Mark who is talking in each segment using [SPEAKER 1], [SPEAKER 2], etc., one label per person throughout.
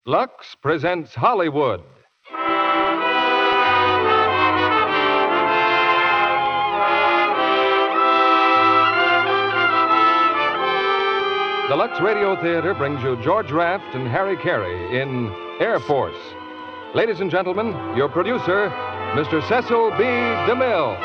[SPEAKER 1] Lux presents Hollywood. The Lux Radio Theater brings you George Raft and Harry Carey in Air Force. Ladies and gentlemen, your producer, Mr. Cecil B. DeMille.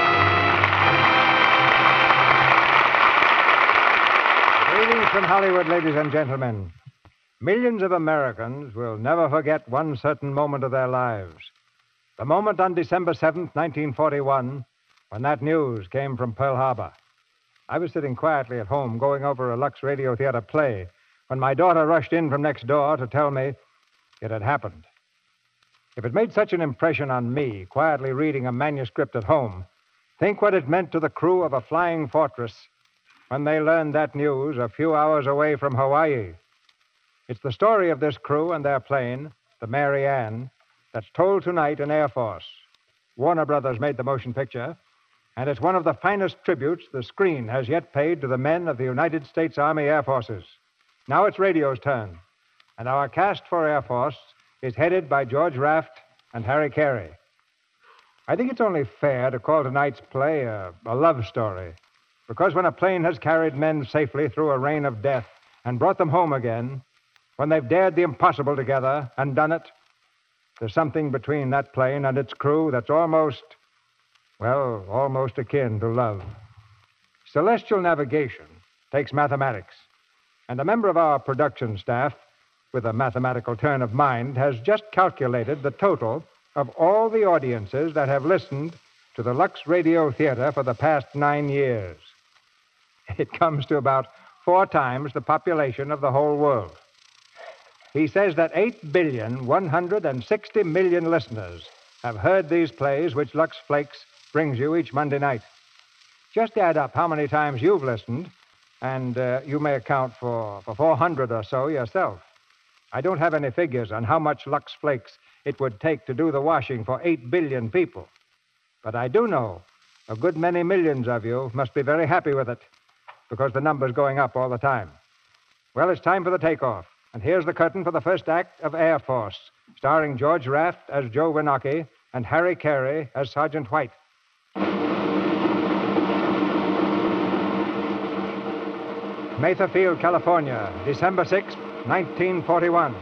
[SPEAKER 2] Greetings from Hollywood, ladies and gentlemen. Millions of Americans will never forget one certain moment of their lives. The moment on December 7th, 1941, when that news came from Pearl Harbor. I was sitting quietly at home going over a Lux Radio Theater play when my daughter rushed in from next door to tell me it had happened. If it made such an impression on me, quietly reading a manuscript at home, think what it meant to the crew of a flying fortress when they learned that news a few hours away from Hawaii. It's the story of this crew and their plane, the Mary Ann, that's told tonight in Air Force. Warner Brothers made the motion picture, and it's one of the finest tributes the screen has yet paid to the men of the United States Army Air Forces. Now it's radio's turn, and our cast for Air Force is headed by George Raft and Harry Carey. I think it's only fair to call tonight's play a love story, because when a plane has carried men safely through a rain of death and brought them home again, when they've dared the impossible together and done it, there's something between that plane and its crew that's almost akin to love. Celestial navigation takes mathematics, and a member of our production staff, with a mathematical turn of mind, has just calculated the total of all the audiences that have listened to the Lux Radio Theater for the past 9 years. It comes to about 4 times the population of the whole world. He says that 8,160,000,000 listeners have heard these plays which Lux Flakes brings you each Monday night. Just add up how many times you've listened, and you may account for 400 or so yourself. I don't have any figures on how much Lux Flakes it would take to do the washing for 8 billion people. But I do know a good many millions of you must be very happy with it, because the number's going up all the time. Well, it's time for the takeoff. And here's the curtain for the first act of Air Force, starring George Raft as Joe Winocki and Harry Carey as Sergeant White. Mather Field, California, December 6, 1941.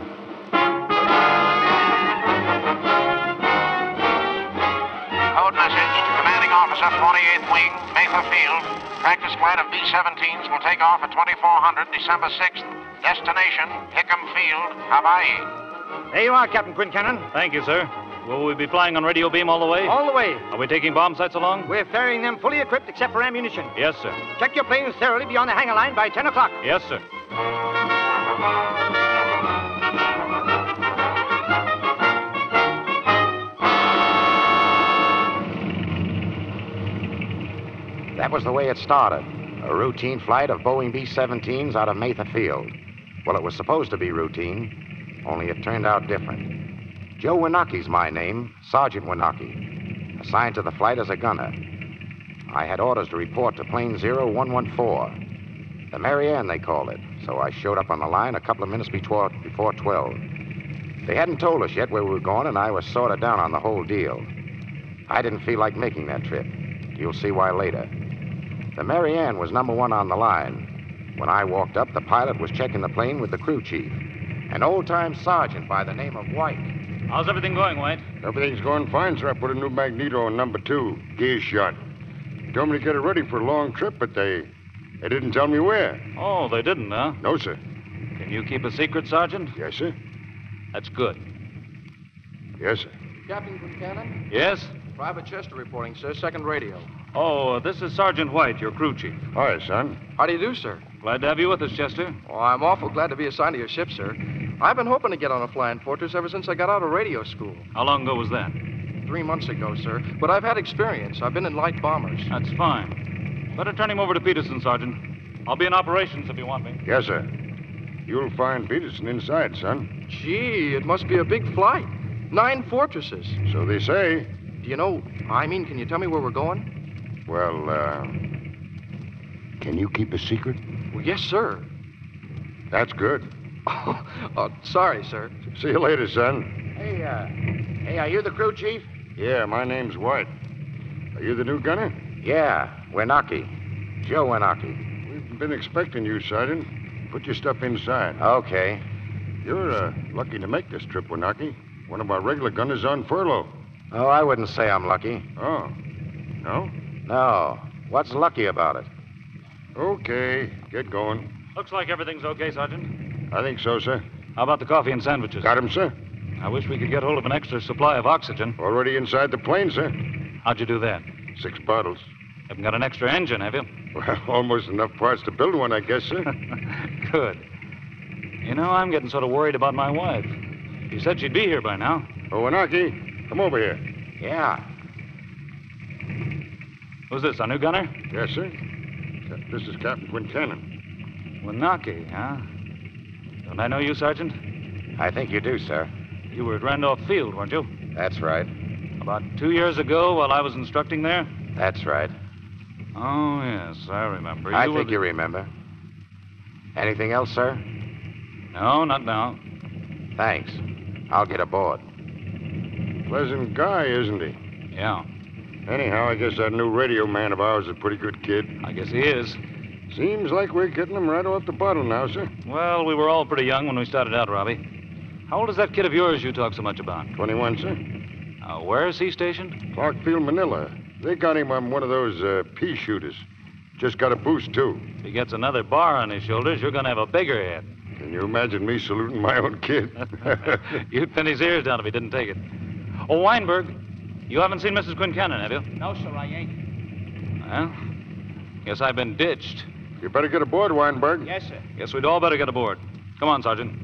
[SPEAKER 3] Code message to Commanding Officer, 48th Wing, Mather Field. Practice flight of B-17s will take off at 2400 December 6th. Destination, Hickam Field, Hawaii.
[SPEAKER 4] There you are, Captain Quincannon.
[SPEAKER 5] Thank you, sir. Will we be flying on radio beam all the way?
[SPEAKER 4] All the way.
[SPEAKER 5] Are we taking bomb sights along?
[SPEAKER 4] We're ferrying them fully equipped except for ammunition.
[SPEAKER 5] Yes, sir.
[SPEAKER 4] Check your planes thoroughly beyond the hangar line by 10 o'clock.
[SPEAKER 5] Yes, sir.
[SPEAKER 3] That was the way it started. A routine flight of Boeing B-17s out of Mather Field. Well, it was supposed to be routine, only it turned out different. Joe Winocki's my name, Sergeant Winocki, assigned to the flight as a gunner. I had orders to report to plane 0114. The Mary Ann, they called it, so I showed up on the line a couple of minutes before 12. They hadn't told us yet where we were going, and I was sort of down on the whole deal. I didn't feel like making that trip. You'll see why later. The Mary Ann was number 1 on the line. When I walked up, the pilot was checking the plane with the crew chief, an old-time sergeant by the name of White.
[SPEAKER 5] How's everything going, White?
[SPEAKER 6] Everything's going fine, sir. I put a new magneto on number 2, gear shot. Told me to get it ready for a long trip, but they didn't tell me where.
[SPEAKER 5] Oh, they didn't, huh?
[SPEAKER 6] No, sir.
[SPEAKER 5] Can you keep a secret, Sergeant?
[SPEAKER 6] Yes, sir.
[SPEAKER 5] That's good.
[SPEAKER 6] Yes, sir.
[SPEAKER 7] Captain Quincannon?
[SPEAKER 5] Yes?
[SPEAKER 7] Private Chester reporting, sir. Second radio.
[SPEAKER 5] Oh, this is Sergeant White, your crew chief.
[SPEAKER 6] Hi, son.
[SPEAKER 7] How do you do, sir?
[SPEAKER 5] Glad to have you with us, Chester.
[SPEAKER 7] Oh, I'm awful glad to be assigned to your ship, sir. I've been hoping to get on a flying fortress ever since I got out of radio school.
[SPEAKER 5] How long ago was that?
[SPEAKER 7] 3 months ago, sir. But I've had experience. I've been in light bombers.
[SPEAKER 5] That's fine. Better turn him over to Peterson, Sergeant. I'll be in operations if you want me.
[SPEAKER 6] Yes, sir. You'll find Peterson inside, son.
[SPEAKER 7] Gee, it must be a big flight. 9 fortresses.
[SPEAKER 6] So they say.
[SPEAKER 7] Do you know, can you tell me where we're going?
[SPEAKER 6] Well, can you keep a secret?
[SPEAKER 7] Well, yes, sir.
[SPEAKER 6] That's good.
[SPEAKER 7] Oh, sorry, sir.
[SPEAKER 6] See you later, son.
[SPEAKER 3] Hey, are you the crew chief?
[SPEAKER 6] Yeah, my name's White. Are you the new gunner?
[SPEAKER 3] Yeah, Winaki. Joe Winaki.
[SPEAKER 6] We've been expecting you, Sergeant. Put your stuff inside.
[SPEAKER 3] Okay.
[SPEAKER 6] You're lucky to make this trip, Winaki. One of our regular gunners on furlough.
[SPEAKER 3] Oh, I wouldn't say I'm lucky.
[SPEAKER 6] Oh. No?
[SPEAKER 3] No. What's lucky about it?
[SPEAKER 6] Okay, get going.
[SPEAKER 5] Looks like everything's okay, Sergeant.
[SPEAKER 6] I think so, sir.
[SPEAKER 5] How about the coffee and sandwiches?
[SPEAKER 6] Got him, sir?
[SPEAKER 5] I wish we could get hold of an extra supply of oxygen.
[SPEAKER 6] Already inside the plane, sir.
[SPEAKER 5] How'd you do that?
[SPEAKER 6] 6 bottles.
[SPEAKER 5] Haven't got an extra engine, have you?
[SPEAKER 6] Well, almost enough parts to build one, I guess, sir.
[SPEAKER 5] Good. You know, I'm getting sort of worried about my wife. She said she'd be here by now.
[SPEAKER 6] Oh, Winaki, come over here.
[SPEAKER 3] Yeah.
[SPEAKER 5] Who's this, our new gunner?
[SPEAKER 6] Yes, sir. This is Captain Quincannon.
[SPEAKER 5] Winaki, huh? Don't I know you, Sergeant?
[SPEAKER 3] I think you do, sir.
[SPEAKER 5] You were at Randolph Field, weren't you?
[SPEAKER 3] That's right.
[SPEAKER 5] About 2 years ago while I was instructing there?
[SPEAKER 3] That's right.
[SPEAKER 5] Oh, yes, I remember.
[SPEAKER 3] I think you remember. Anything else, sir?
[SPEAKER 5] No, not now.
[SPEAKER 3] Thanks. I'll get aboard.
[SPEAKER 6] Pleasant guy, isn't he?
[SPEAKER 5] Yeah,
[SPEAKER 6] Anyhow, I guess that new radio man of ours is a pretty good kid.
[SPEAKER 5] I guess he is.
[SPEAKER 6] Seems like we're getting him right off the bottle now, sir.
[SPEAKER 5] Well, we were all pretty young when we started out, Robbie. How old is that kid of yours you talk so much about?
[SPEAKER 6] 21, sir.
[SPEAKER 5] Where is he stationed?
[SPEAKER 6] Clarkfield, Manila. They got him on one of those pea shooters. Just got a boost, too.
[SPEAKER 5] If he gets another bar on his shoulders, you're going to have a bigger head.
[SPEAKER 6] Can you imagine me saluting my own kid?
[SPEAKER 5] You'd pin his ears down if he didn't take it. Oh, Weinberg, you haven't seen Mrs. Quincannon, have you?
[SPEAKER 4] No, sir, I ain't.
[SPEAKER 5] Well, guess I've been ditched.
[SPEAKER 6] You better get aboard, Weinberg.
[SPEAKER 4] Yes, sir.
[SPEAKER 5] Guess we'd all better get aboard. Come on, Sergeant.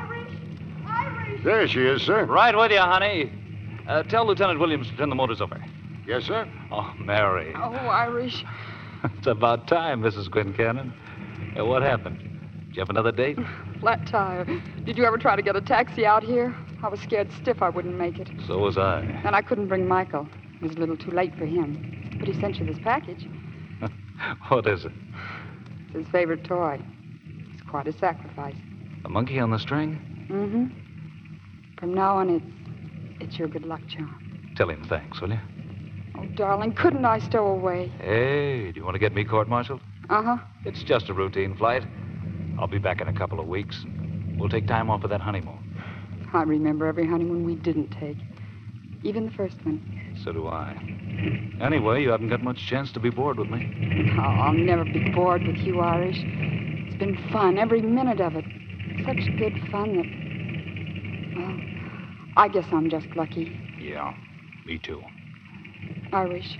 [SPEAKER 8] Irish!
[SPEAKER 6] There she is, sir.
[SPEAKER 5] Right with you, honey. Tell Lieutenant Williams to turn the motors over.
[SPEAKER 6] Yes, sir.
[SPEAKER 5] Oh, Mary.
[SPEAKER 8] Oh, Irish.
[SPEAKER 5] It's about time, Mrs. Quincannon. What happened? Did you have another date?
[SPEAKER 8] Flat tire. Did you ever try to get a taxi out here? I was scared stiff I wouldn't make it.
[SPEAKER 5] So was I.
[SPEAKER 8] And I couldn't bring Michael. It was a little too late for him. But he sent you this package.
[SPEAKER 5] What is it?
[SPEAKER 8] It's his favorite toy. It's quite a sacrifice.
[SPEAKER 5] A monkey on the string?
[SPEAKER 8] Mm-hmm. From now on, it's your good luck charm.
[SPEAKER 5] Tell him thanks, will you?
[SPEAKER 8] Oh, darling, couldn't I stow away?
[SPEAKER 5] Hey, do you want to get me court-martialed?
[SPEAKER 8] Uh-huh.
[SPEAKER 5] It's just a routine flight. I'll be back in a couple of weeks. We'll take time off of that honeymoon.
[SPEAKER 8] I remember every honeymoon we didn't take. Even the first one.
[SPEAKER 5] So do I. Anyway, you haven't got much chance to be bored with me.
[SPEAKER 8] Oh, I'll never be bored with you, Irish. It's been fun, every minute of it. Such good fun that... Well, I guess I'm just lucky.
[SPEAKER 5] Yeah, me too.
[SPEAKER 8] Irish,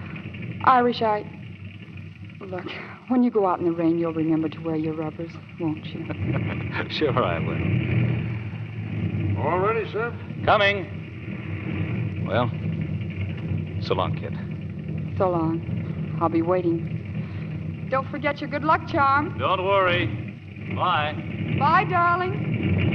[SPEAKER 8] Look, when you go out in the rain, you'll remember to wear your rubbers, won't you?
[SPEAKER 5] Sure I will.
[SPEAKER 6] All ready, sir?
[SPEAKER 5] Coming. Well, so long, kid.
[SPEAKER 8] So long. I'll be waiting. Don't forget your good luck charm.
[SPEAKER 5] Don't worry. Bye.
[SPEAKER 8] Bye, darling.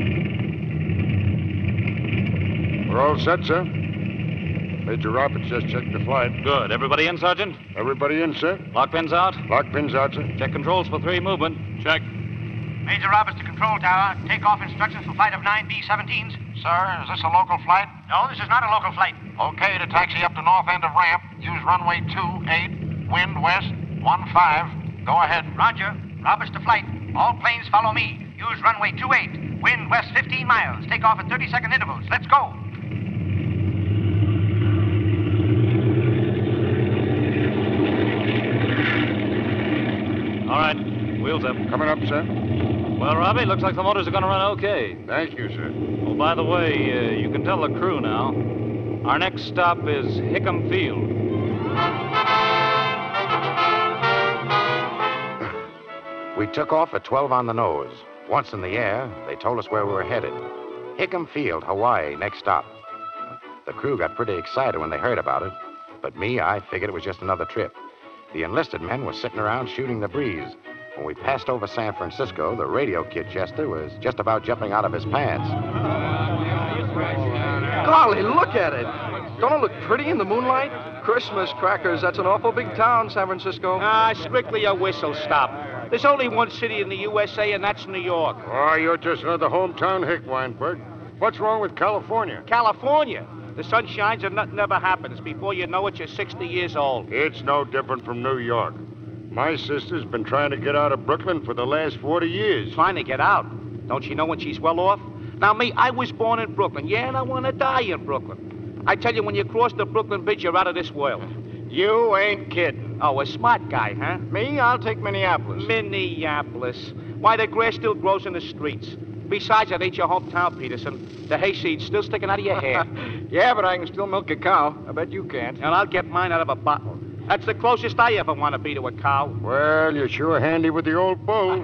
[SPEAKER 6] We're all set, sir. Major Roberts just checked the flight.
[SPEAKER 5] Good. Everybody in, Sergeant?
[SPEAKER 6] Everybody in, sir?
[SPEAKER 5] Lock pins out?
[SPEAKER 6] Lock pins out, sir.
[SPEAKER 5] Check controls for 3 movement. Check.
[SPEAKER 4] Major Roberts to control tower. Takeoff instructions for flight of 9 B-17s.
[SPEAKER 3] Sir, is this a local flight?
[SPEAKER 4] No, this is not a local flight.
[SPEAKER 3] Okay, to taxi up to north end of ramp. Use runway 28, wind west 15. Go ahead.
[SPEAKER 4] Roger. Roberts to flight. All planes follow me. Use runway 28, wind west 15 miles. Take off at 30-second intervals. Let's go.
[SPEAKER 5] All right. Wheels up.
[SPEAKER 6] Coming up, sir.
[SPEAKER 5] Well, Robbie, looks like the motors are going to run okay.
[SPEAKER 6] Thank you, sir.
[SPEAKER 5] Oh, by the way, you can tell the crew now. Our next stop is Hickam Field.
[SPEAKER 3] We took off at 12 on the nose. Once in the air, they told us where we were headed. Hickam Field, Hawaii, next stop. The crew got pretty excited when they heard about it. But me, I figured it was just another trip. The enlisted men were sitting around shooting the breeze. When we passed over San Francisco, the radio kid, Chester, was just about jumping out of his pants.
[SPEAKER 7] Golly, look at it. Don't it look pretty in the moonlight? Christmas crackers, that's an awful big town, San Francisco.
[SPEAKER 4] Strictly a whistle stop.
[SPEAKER 9] There's only one city in the USA, and that's New York.
[SPEAKER 6] Oh, you're just another hometown hick, Weinberg. What's wrong with California?
[SPEAKER 9] California. The sun shines and nothing ever happens. Before you know it, you're 60 years old.
[SPEAKER 6] It's no different from New York. My sister's been trying to get out of Brooklyn for the last 40 years.
[SPEAKER 9] Trying to get out. Don't you know when she's well off? Now, me, I was born in Brooklyn. Yeah, and I want to die in Brooklyn. I tell you, when you cross the Brooklyn Bridge, you're out of this world.
[SPEAKER 10] You ain't kidding.
[SPEAKER 9] Oh, a smart guy, huh?
[SPEAKER 10] Me, I'll take Minneapolis.
[SPEAKER 9] Minneapolis. Why, the grass still grows in the streets. Besides, that ain't your hometown, Peterson. The hayseed's still sticking out of your hair.
[SPEAKER 10] Yeah, but I can still milk a cow. I bet you can't.
[SPEAKER 9] And I'll get mine out of a bottle. That's the closest I ever want to be to a cow.
[SPEAKER 6] Well, you're sure handy with the old bull.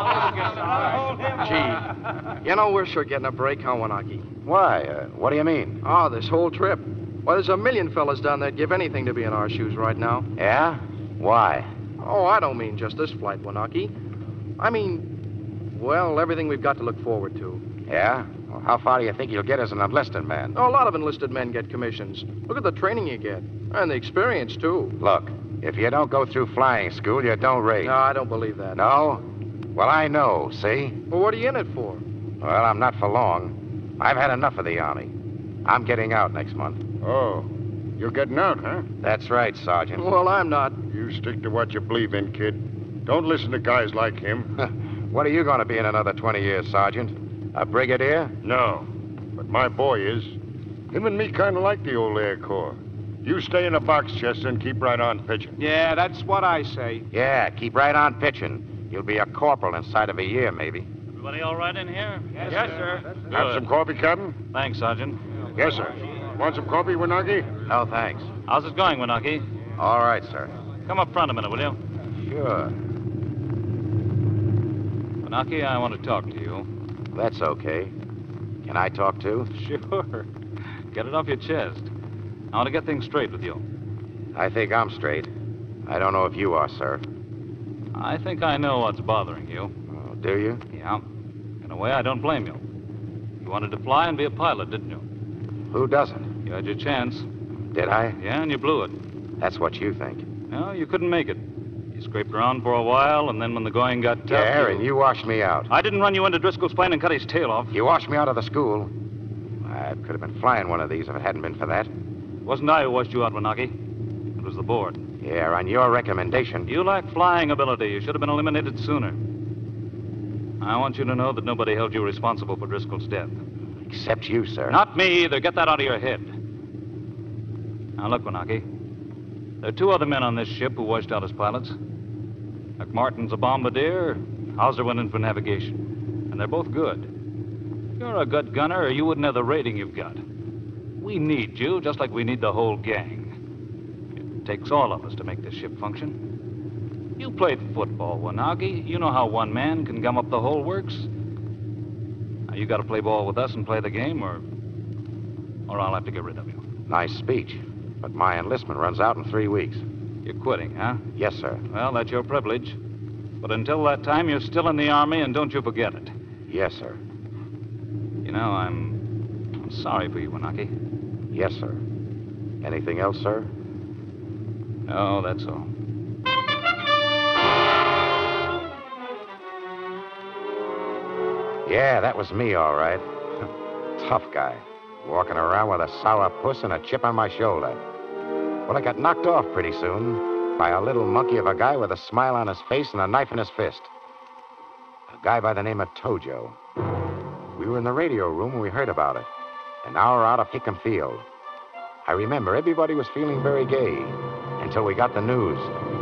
[SPEAKER 7] Gee, you know, we're sure getting a break, huh, Wanaki?
[SPEAKER 3] Why? What do you mean?
[SPEAKER 7] Oh, this whole trip. Why, there's a million fellas down there that'd give anything to be in our shoes right now.
[SPEAKER 3] Yeah? Why?
[SPEAKER 7] Oh, I don't mean just this flight, Wanaki. I mean, well, everything we've got to look forward to.
[SPEAKER 3] Yeah? Well, how far do you think you'll get as an enlisted man?
[SPEAKER 7] Oh, a lot of enlisted men get commissions. Look at the training you get. And the experience, too.
[SPEAKER 3] Look, if you don't go through flying school, you don't race.
[SPEAKER 7] No, I don't believe that.
[SPEAKER 3] No? Well, I know, see?
[SPEAKER 7] Well, what are you in it for?
[SPEAKER 3] Well, I'm not for long. I've had enough of the Army. I'm getting out next month.
[SPEAKER 6] Oh, you're getting out, huh?
[SPEAKER 3] That's right, Sergeant.
[SPEAKER 7] Well, I'm not.
[SPEAKER 6] You stick to what you believe in, kid. Don't listen to guys like him.
[SPEAKER 3] What are you going to be in another 20 years, Sergeant? A brigadier?
[SPEAKER 6] No, but my boy is. Him and me kind of like the old Air Corps. You stay in a box, Chester, and keep right on pitching.
[SPEAKER 9] Yeah, that's what I say.
[SPEAKER 3] Yeah, keep right on pitching. You'll be a corporal inside of a year, maybe.
[SPEAKER 5] Everybody all right in here?
[SPEAKER 9] Yes, sir.
[SPEAKER 6] Have some coffee, Captain?
[SPEAKER 5] Thanks, Sergeant.
[SPEAKER 6] Yes, sir. Want some coffee, Wanaki?
[SPEAKER 3] No, thanks.
[SPEAKER 5] How's it going, Wanaki?
[SPEAKER 3] All right, sir.
[SPEAKER 5] Come up front a minute, will you?
[SPEAKER 3] Sure.
[SPEAKER 5] Wanaki, I want to talk to you.
[SPEAKER 3] That's okay. Can I talk too?
[SPEAKER 5] Sure. Get it off your chest. I want to get things straight with you.
[SPEAKER 3] I think I'm straight. I don't know if you are, sir.
[SPEAKER 5] I think I know what's bothering you.
[SPEAKER 3] Oh, do you?
[SPEAKER 5] Yeah. In a way, I don't blame you. You wanted to fly and be a pilot, didn't you?
[SPEAKER 3] Who doesn't?
[SPEAKER 5] You had your chance.
[SPEAKER 3] Did I?
[SPEAKER 5] Yeah, and you blew it.
[SPEAKER 3] That's what you think.
[SPEAKER 5] No, you couldn't make it. You scraped around for a while, and then when the going got tough...
[SPEAKER 3] Yeah, and you washed me out.
[SPEAKER 5] I didn't run you into Driscoll's plane and cut his tail off.
[SPEAKER 3] You washed me out of the school. I could have been flying one of these if it hadn't been for that.
[SPEAKER 5] It wasn't I who washed you out, Wanaki. It was the board.
[SPEAKER 3] Yeah, on your recommendation.
[SPEAKER 5] You lack flying ability. You should have been eliminated sooner. I want you to know that nobody held you responsible for Driscoll's death.
[SPEAKER 3] Except you, sir.
[SPEAKER 5] Not me either. Get that out of your head. Now, look, Wanaki. There are two other men on this ship who washed out as pilots. McMartin's a bombardier. Hauser went in for navigation. And they're both good. You're a good gunner, or you wouldn't have the rating you've got. We need you, just like we need the whole gang. It takes all of us to make this ship function. You played football, Wanaki. You know how one man can gum up the whole works. Now, you got to play ball with us and play the game, or I'll have to get rid of you.
[SPEAKER 3] Nice speech. But my enlistment runs out in 3 weeks.
[SPEAKER 5] You're quitting, huh?
[SPEAKER 3] Yes, sir.
[SPEAKER 5] Well, that's your privilege. But until that time, you're still in the Army, and don't you forget it.
[SPEAKER 3] Yes, sir.
[SPEAKER 5] You know, I'm sorry for you, Wanaki.
[SPEAKER 3] Yes, sir. Anything else, sir?
[SPEAKER 5] No, that's all.
[SPEAKER 3] Yeah, that was me, all right. Tough guy. Walking around with a sour puss and a chip on my shoulder. Well, I got knocked off pretty soon by a little monkey of a guy with a smile on his face and a knife in his fist. A guy by the name of Tojo. We were in the radio room when we heard about it. An hour out of Hickam Field. I remember everybody was feeling very gay until we got the news.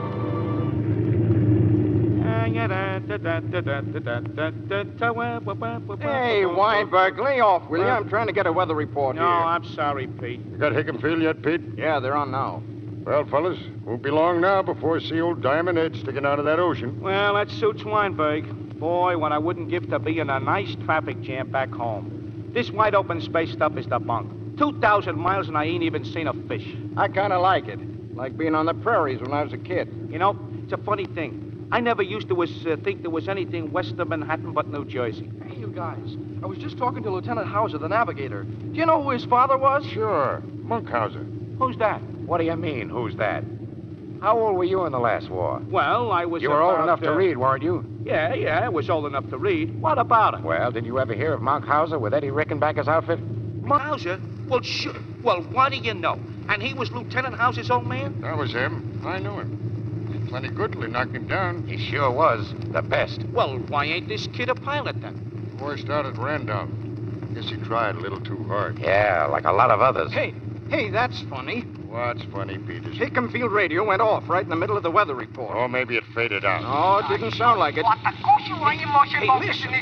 [SPEAKER 10] Hey, Weinberg, lay off, will you? I'm trying to get a weather report
[SPEAKER 9] No,
[SPEAKER 10] here.
[SPEAKER 9] I'm sorry, Pete.
[SPEAKER 6] You got Hickam Field yet, Pete?
[SPEAKER 10] Yeah, they're on now.
[SPEAKER 6] Well, fellas, won't be long now before I see old Diamond Head sticking out of that ocean.
[SPEAKER 9] Well, that suits Weinberg. Boy, what I wouldn't give to be in a nice traffic jam back home. This wide open space stuff is the bunk. 2,000 miles and I ain't even seen a fish.
[SPEAKER 10] I kind of like it. Like being on the prairies when I was a kid.
[SPEAKER 9] You know, it's a funny thing. I never used to think there was anything west of Manhattan but New Jersey.
[SPEAKER 7] Hey, you guys. I was just talking to Lieutenant Hauser, the navigator. Do you know who his father was?
[SPEAKER 6] Sure. Monkhauser.
[SPEAKER 9] Who's that?
[SPEAKER 3] What do you mean, who's that? How old were you in the last war?
[SPEAKER 9] Well, I was
[SPEAKER 3] You were old
[SPEAKER 9] about,
[SPEAKER 3] enough to read, weren't you?
[SPEAKER 9] Yeah, I was old enough to read. What about it?
[SPEAKER 3] Well, did you ever hear of Monk Hauser with Eddie Rickenbacker's outfit?
[SPEAKER 9] Mauser? Well, sure. Well, what do you know? And he was Lieutenant Hauser's old man?
[SPEAKER 6] That was him. I knew him. He's plenty good till he knocked him down.
[SPEAKER 3] He sure was. The best.
[SPEAKER 9] Well, why ain't this kid a pilot then?
[SPEAKER 6] Before he started Randolph. Guess he tried a little too hard.
[SPEAKER 3] Yeah, like a lot of others.
[SPEAKER 10] Hey, that's funny.
[SPEAKER 6] What's funny, Peters?
[SPEAKER 10] Hickam Field radio went off right in the middle of the weather report.
[SPEAKER 6] Oh, maybe it faded out.
[SPEAKER 10] No, it didn't sound like it.
[SPEAKER 9] Hey, listen.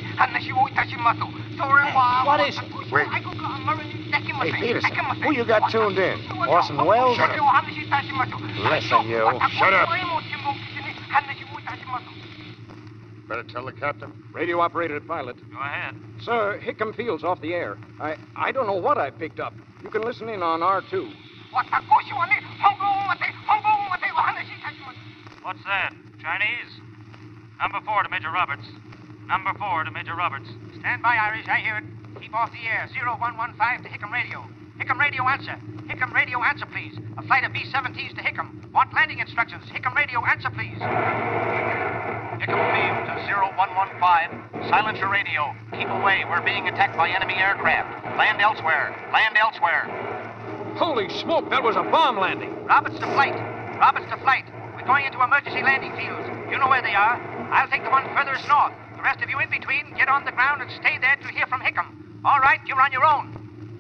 [SPEAKER 9] What is it?
[SPEAKER 6] Wait.
[SPEAKER 3] Hey, Peterson, who you got tuned in? Orson Welles?
[SPEAKER 6] Shut up.
[SPEAKER 3] Listen, you.
[SPEAKER 6] Shut up. Better tell the captain.
[SPEAKER 10] Radio operator pilot.
[SPEAKER 5] Go ahead.
[SPEAKER 10] Sir, Hickam Field's off the air. I don't know what I picked up. You can listen in on R2.
[SPEAKER 5] What's that? Chinese? Number 4 to Major Roberts. Number 4 to Major Roberts.
[SPEAKER 4] Stand by, Irish. I hear it. Keep off the air. 0115 to Hickam Radio. Hickam Radio, answer. Hickam Radio, answer, please. A flight of B-17s to Hickam. Want landing instructions. Hickam Radio, answer, please. Hickam Field to 0115. Silence your radio. Keep away. We're being attacked by enemy aircraft. Land elsewhere. Land elsewhere.
[SPEAKER 10] Holy smoke, that was a bomb landing.
[SPEAKER 4] Roberts to flight. Roberts to flight. We're going into emergency landing fields. You know where they are. I'll take the one furthest north. The rest of you in between, get on the ground and stay there to hear from Hickam. All right, you're on your own.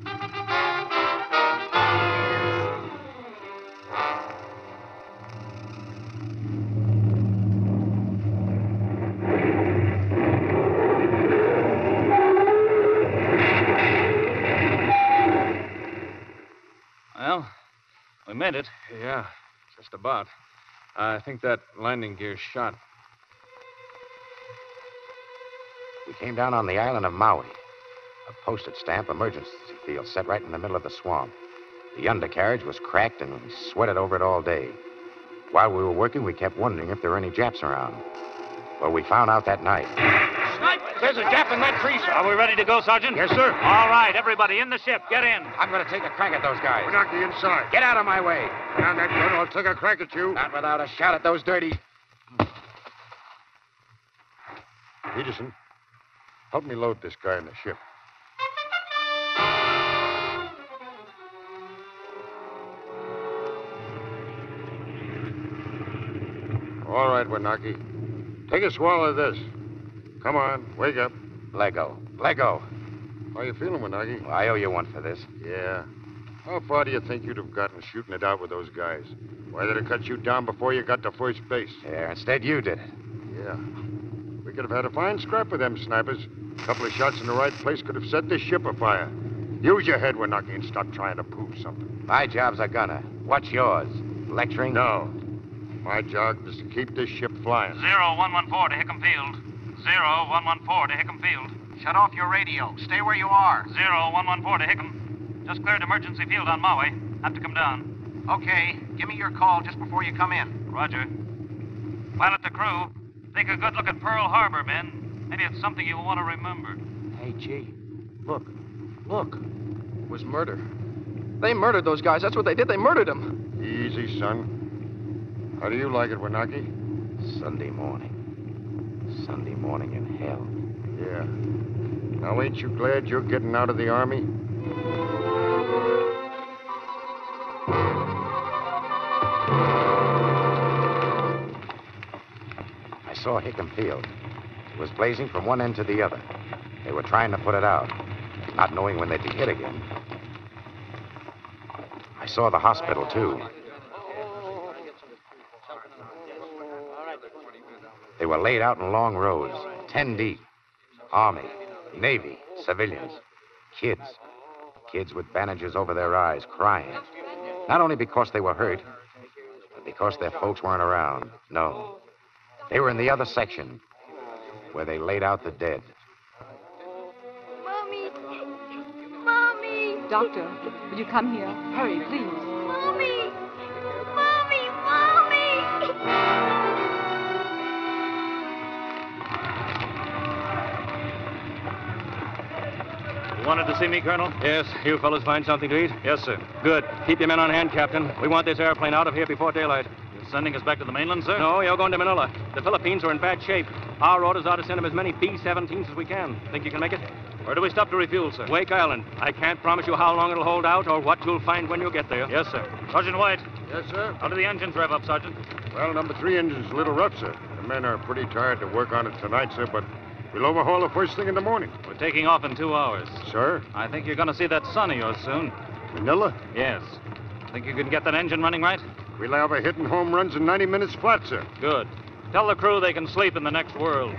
[SPEAKER 5] Well, we made it.
[SPEAKER 10] Yeah, just about. I think that landing gear's shot.
[SPEAKER 3] We came down on the island of Maui. A postage stamp emergency field set right in the middle of the swamp. The undercarriage was cracked and we sweated over it all day. While we were working, we kept wondering if there were any Japs around. Well, we found out that night.
[SPEAKER 10] There's a Jap in that tree, sir.
[SPEAKER 5] Are we ready to go, Sergeant?
[SPEAKER 6] Yes, sir.
[SPEAKER 5] All right, everybody in the ship. Get in.
[SPEAKER 3] I'm going to take a crack at those guys.
[SPEAKER 6] We're not the inside.
[SPEAKER 3] Get out of my way.
[SPEAKER 6] Put down that gun, or I'll take a crack at you.
[SPEAKER 3] Not without a shot at those dirty...
[SPEAKER 6] Peterson, help me load this guy in the ship. All right, Wanaki. Take a swallow of this. Come on, wake up.
[SPEAKER 3] Lego. Lego.
[SPEAKER 6] How you feeling, Wanaki?
[SPEAKER 3] Well, I owe you one for this.
[SPEAKER 6] Yeah. How far do you think you'd have gotten shooting it out with those guys? Why, they'd have cut you down before you got to first base.
[SPEAKER 3] Yeah, instead you did it.
[SPEAKER 6] Yeah. We could have had a fine scrap with them snipers. A couple of shots in the right place could have set this ship afire. Use your head, Wanaki, and stop trying to prove something.
[SPEAKER 3] My job's a gunner. What's yours? Lecturing?
[SPEAKER 6] No. My job is to keep this ship flying.
[SPEAKER 5] 0114 to Hickam Field. 0114 to Hickam Field.
[SPEAKER 4] Shut off your radio. Stay where you are.
[SPEAKER 5] 0114 to Hickam. Just cleared emergency field on Maui. Have to come down.
[SPEAKER 4] Okay. Give me your call just before you come in.
[SPEAKER 5] Roger. Pilot the crew. Take a good look at Pearl Harbor, men. Maybe it's something you'll want to remember.
[SPEAKER 7] Hey, G. Look. Look. It was murder. They murdered those guys. That's what they did. They murdered them.
[SPEAKER 6] Easy, son. How do you like it, Wanaki?
[SPEAKER 3] Sunday morning. Sunday morning in hell.
[SPEAKER 6] Yeah. Now, ain't you glad you're getting out of the Army?
[SPEAKER 3] I saw Hickam Field. It was blazing from one end to the other. They were trying to put it out, not knowing when they'd be hit again. I saw the hospital, too. They were laid out in long rows, 10 deep. Army, Navy, civilians, kids. Kids with bandages over their eyes, crying. Not only because they were hurt, but because their folks weren't around. No. They were in the other section, where they laid out the dead.
[SPEAKER 8] Mommy! Mommy! Doctor, will you come here? Hurry, please.
[SPEAKER 11] Mommy! Mommy! Mommy!
[SPEAKER 5] You wanted to see me, Colonel?
[SPEAKER 10] Yes, you fellas find something to eat?
[SPEAKER 5] Yes, sir.
[SPEAKER 10] Good. Keep your men on hand, Captain. We want this airplane out of here before daylight.
[SPEAKER 5] Yes, Sending us back to the mainland, sir?
[SPEAKER 7] No, you're going to Manila. The Philippines are in bad shape. Our orders are to send them as many B-17s as we can. Think you can make it?
[SPEAKER 5] Where do we stop to refuel, sir?
[SPEAKER 7] Wake Island. I can't promise you how long it'll hold out or what you'll find when you get there.
[SPEAKER 5] Yes, sir. Sergeant White,
[SPEAKER 6] Yes, sir?
[SPEAKER 5] how do the engines rev up, Sergeant?
[SPEAKER 6] Well, number 3 engine's a little rough, sir. The men are pretty tired to work on it tonight, sir, but we'll overhaul the first thing in the morning.
[SPEAKER 5] We're taking off in 2 hours.
[SPEAKER 6] Sir?
[SPEAKER 5] I think you're going to see that sun of yours soon.
[SPEAKER 6] Manila?
[SPEAKER 5] Yes. Think you can get that engine running right?
[SPEAKER 6] We'll have a hitting home runs in 90 minutes flat, sir.
[SPEAKER 5] Good. Tell the crew they can sleep in the next world.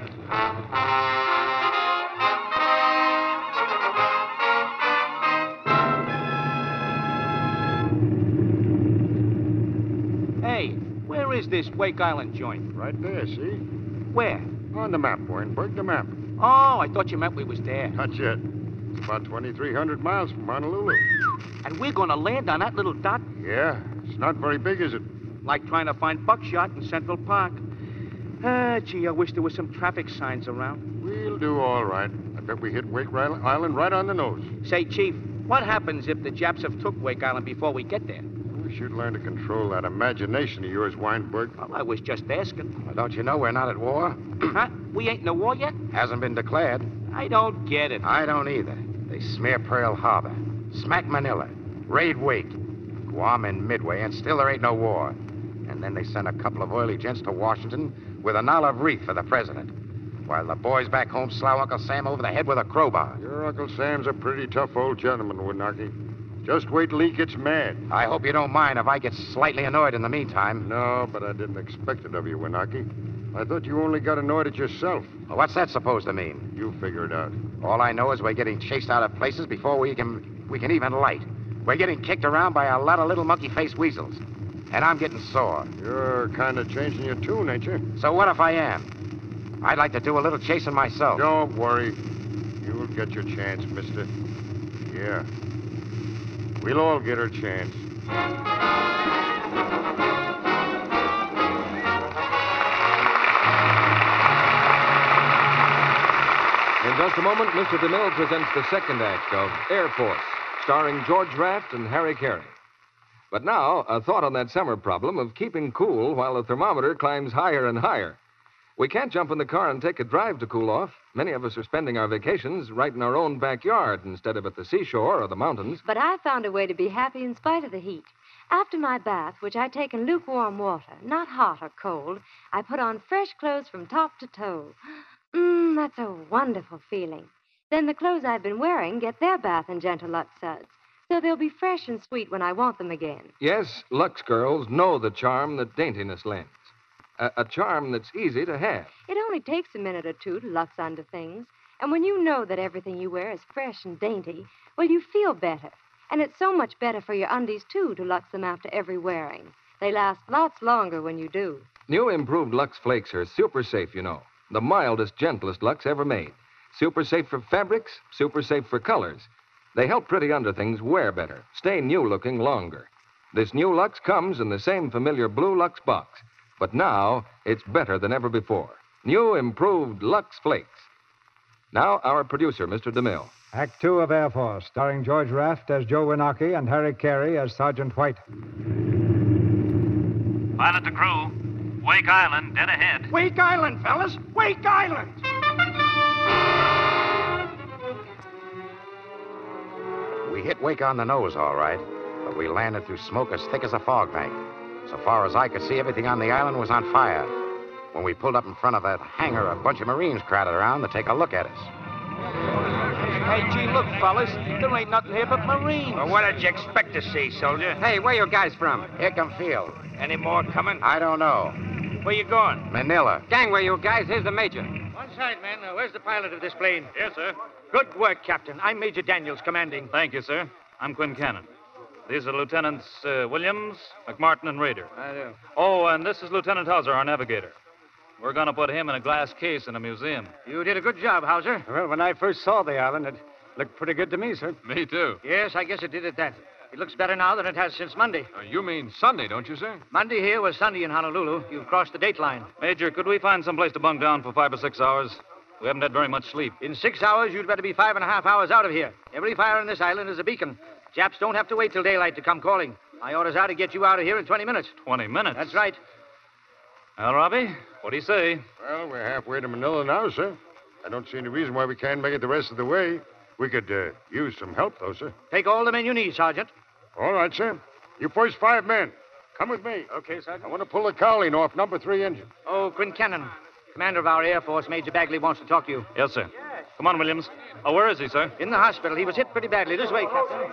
[SPEAKER 9] Hey, where is this Wake Island joint?
[SPEAKER 6] Right there, see?
[SPEAKER 9] Where?
[SPEAKER 6] On the map, Weinberg, the map.
[SPEAKER 9] Oh, I thought you meant we was there.
[SPEAKER 6] Not yet. It's about 2,300 miles from Honolulu.
[SPEAKER 9] And we're going to land on that little dot?
[SPEAKER 6] Yeah, it's not very big, is it?
[SPEAKER 9] Like trying to find buckshot in Central Park. Gee, I wish there was some traffic signs around.
[SPEAKER 6] We'll do all right. I bet we hit Wake Island right on the nose.
[SPEAKER 9] Say, Chief, what happens if the Japs have took Wake Island before we get there?
[SPEAKER 6] We should learn to control that imagination of yours, Weinberg.
[SPEAKER 9] Well, I was just asking.
[SPEAKER 3] Well, don't you know we're not at war?
[SPEAKER 9] Huh? We ain't in a war yet?
[SPEAKER 3] Hasn't been declared.
[SPEAKER 9] I don't get it.
[SPEAKER 3] I don't either. They smear Pearl Harbor, smack Manila, raid Wake, Guam and Midway, and still there ain't no war. And then they send a couple of oily gents to Washington with an olive wreath for the president, while the boys back home slough Uncle Sam over the head with a crowbar.
[SPEAKER 6] Your Uncle Sam's a pretty tough old gentleman, Winaki. Just wait till he gets mad.
[SPEAKER 3] I hope you don't mind if I get slightly annoyed in the meantime.
[SPEAKER 6] No, but I didn't expect it of you, Winaki. I thought you only got annoyed at yourself.
[SPEAKER 3] Well, what's that supposed to mean?
[SPEAKER 6] You figure it out.
[SPEAKER 3] All I know is we're getting chased out of places before we can even light. We're getting kicked around by a lot of little monkey-faced weasels. And I'm getting sore.
[SPEAKER 6] You're kind of changing your tune, ain't you?
[SPEAKER 3] So what if I am? I'd like to do a little chasing myself.
[SPEAKER 6] Don't worry. You'll get your chance, mister. Yeah. We'll all get our chance.
[SPEAKER 1] In just a moment, Mr. DeMille presents the second act of Air Force, starring George Raft and Harry Carey. But now, a thought on that summer problem of keeping cool while the thermometer climbs higher and higher. We can't jump in the car and take a drive to cool off. Many of us are spending our vacations right in our own backyard instead of at the seashore or the mountains.
[SPEAKER 12] But I found a way to be happy in spite of the heat. After my bath, which I take in lukewarm water, not hot or cold, I put on fresh clothes from top to toe. That's a wonderful feeling. Then the clothes I've been wearing get their bath in gentle Lux suds, so they'll be fresh and sweet when I want them again.
[SPEAKER 1] Yes, Lux girls know the charm that daintiness lends. A charm that's easy to have.
[SPEAKER 12] It only takes a minute or two to Lux under things. And when you know that everything you wear is fresh and dainty, well, you feel better. And it's so much better for your undies, too, to Lux them after every wearing. They last lots longer when you do.
[SPEAKER 1] New improved Lux Flakes are super safe, you know. The mildest, gentlest Lux ever made. Super safe for fabrics, super safe for colors. They help pretty underthings wear better, stay new-looking longer. This new Lux comes in the same familiar blue Lux box. But now, it's better than ever before. New improved Lux Flakes. Now, our producer, Mr. DeMille.
[SPEAKER 2] Act 2 of Air Force, starring George Raft as Joe Winaki and Harry Carey as Sergeant White.
[SPEAKER 5] Pilot to crew. Wake Island, dead ahead.
[SPEAKER 9] Wake Island, fellas! Wake Island!
[SPEAKER 3] We hit Wake on the nose, all right, but we landed through smoke as thick as a fog bank. So far as I could see, everything on the island was on fire. When we pulled up in front of that hangar, a bunch of Marines crowded around to take a look at us.
[SPEAKER 9] Hey, gee, look, fellas. There ain't nothing here but Marines.
[SPEAKER 10] Well, what did you expect to see, soldier?
[SPEAKER 3] Hey, where you guys from? Hickam Field.
[SPEAKER 10] Any more coming?
[SPEAKER 3] I don't know.
[SPEAKER 10] Where you going?
[SPEAKER 3] Manila.
[SPEAKER 10] Gangway, you guys. Here's the major. One side, man. Where's the pilot of this plane?
[SPEAKER 5] Yes, sir.
[SPEAKER 10] Good work, Captain. I'm Major Daniels, commanding.
[SPEAKER 5] Thank you, sir. I'm Quinn Cannon. These are Lieutenants Williams, McMartin, and Rader.
[SPEAKER 10] I do.
[SPEAKER 5] Oh, and this is Lieutenant Hauser, our navigator. We're going to put him in a glass case in a museum.
[SPEAKER 10] You did a good job, Hauser.
[SPEAKER 13] Well, when I first saw the island, it looked pretty good to me, sir.
[SPEAKER 1] Me too.
[SPEAKER 10] Yes, I guess it did at that. It looks better now than it has since Monday.
[SPEAKER 1] You mean Sunday, don't you, sir?
[SPEAKER 10] Monday here was Sunday in Honolulu. You've crossed the date line.
[SPEAKER 5] Major, could we find someplace to bunk down for 5 or 6 hours? We haven't had very much sleep.
[SPEAKER 10] In 6 hours, you'd better be 5.5 hours out of here. Every fire on this island is a beacon. Japs don't have to wait till daylight to come calling. My orders are to get you out of here in 20 minutes.
[SPEAKER 5] 20 minutes?
[SPEAKER 10] That's right.
[SPEAKER 5] Well, Robbie, what do you say?
[SPEAKER 6] Well, we're halfway to Manila now, sir. I don't see any reason why we can't make it the rest of the way. We could use some help, though, sir.
[SPEAKER 10] Take all the men you need, Sergeant.
[SPEAKER 6] All right, sir. You first 5 men. Come with me.
[SPEAKER 10] Okay, Sergeant.
[SPEAKER 6] I want to pull the cowling off number 3 engine.
[SPEAKER 10] Oh, Quincannon, commander of our Air Force, Major Bagley wants to talk to you.
[SPEAKER 5] Yes, sir. Come on, Williams. Oh, where is he, sir?
[SPEAKER 10] In the hospital. He was hit pretty badly. This way, Captain.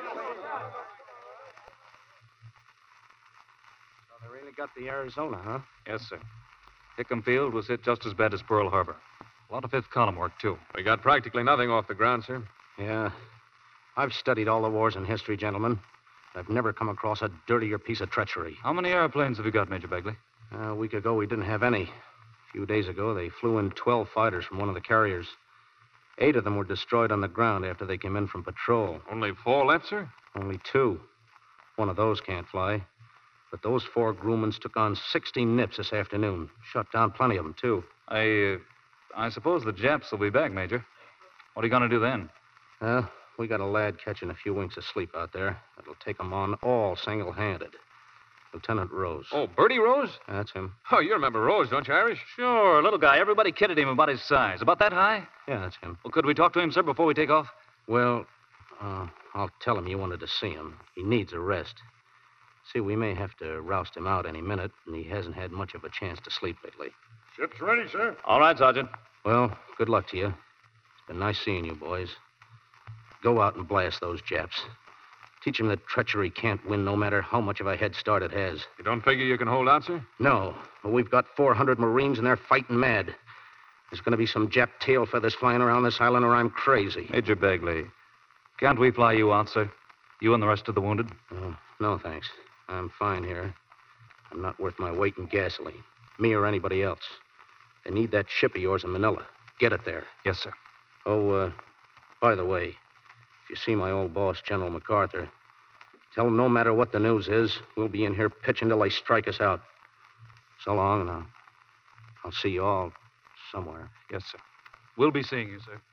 [SPEAKER 7] They really got the Arizona, huh?
[SPEAKER 5] Yes, sir. Hickam Field was hit just as bad as Pearl Harbor. A lot of fifth column work, too.
[SPEAKER 1] We got practically nothing off the ground, sir.
[SPEAKER 7] Yeah. I've studied all the wars in history, gentlemen. I've never come across a dirtier piece of treachery.
[SPEAKER 5] How many airplanes have you got, Major Bagley?
[SPEAKER 7] A week ago, we didn't have any. A few days ago, they flew in 12 fighters from one of the carriers. 8 of them were destroyed on the ground after they came in from patrol.
[SPEAKER 1] Only 4 left, sir?
[SPEAKER 7] Only 2. One of those can't fly. But those 4 Grumans took on 60 nips this afternoon. Shot down plenty of them, too.
[SPEAKER 5] I suppose the Japs will be back, Major. What are you going to do then?
[SPEAKER 7] We got a lad catching a few winks of sleep out there. That'll take 'em on all single-handed. Lieutenant Rose.
[SPEAKER 1] Oh, Bertie Rose?
[SPEAKER 7] That's him.
[SPEAKER 1] Oh, you remember Rose, don't you, Irish?
[SPEAKER 5] Sure, little guy. Everybody kidded him about his size. About that high?
[SPEAKER 7] Yeah, that's him.
[SPEAKER 5] Well, could we talk to him, sir, before we take off?
[SPEAKER 7] Well, I'll tell him you wanted to see him. He needs a rest. See, we may have to roust him out any minute, and he hasn't had much of a chance to sleep lately.
[SPEAKER 6] Ship's ready, sir.
[SPEAKER 5] All right, Sergeant.
[SPEAKER 7] Well, good luck to you. It's been nice seeing you, boys. Go out and blast those Japs. Teach them that treachery can't win no matter how much of a head start it has.
[SPEAKER 1] You don't figure you can hold out, sir?
[SPEAKER 7] No, but we've got 400 Marines and they're fighting mad. There's going to be some Jap tail feathers flying around this island or I'm crazy.
[SPEAKER 5] Major Bagley, can't we fly you out, sir? You and the rest of the wounded?
[SPEAKER 7] No, thanks. I'm fine here. I'm not worth my weight in gasoline. Me or anybody else. They need that ship of yours in Manila. Get it there.
[SPEAKER 5] Yes, sir.
[SPEAKER 7] Oh, by the way, if you see my old boss, General MacArthur, tell him no matter what the news is, we'll be in here pitching till they strike us out. So long, and I'll see you all somewhere.
[SPEAKER 5] Yes, sir. We'll be seeing you, sir.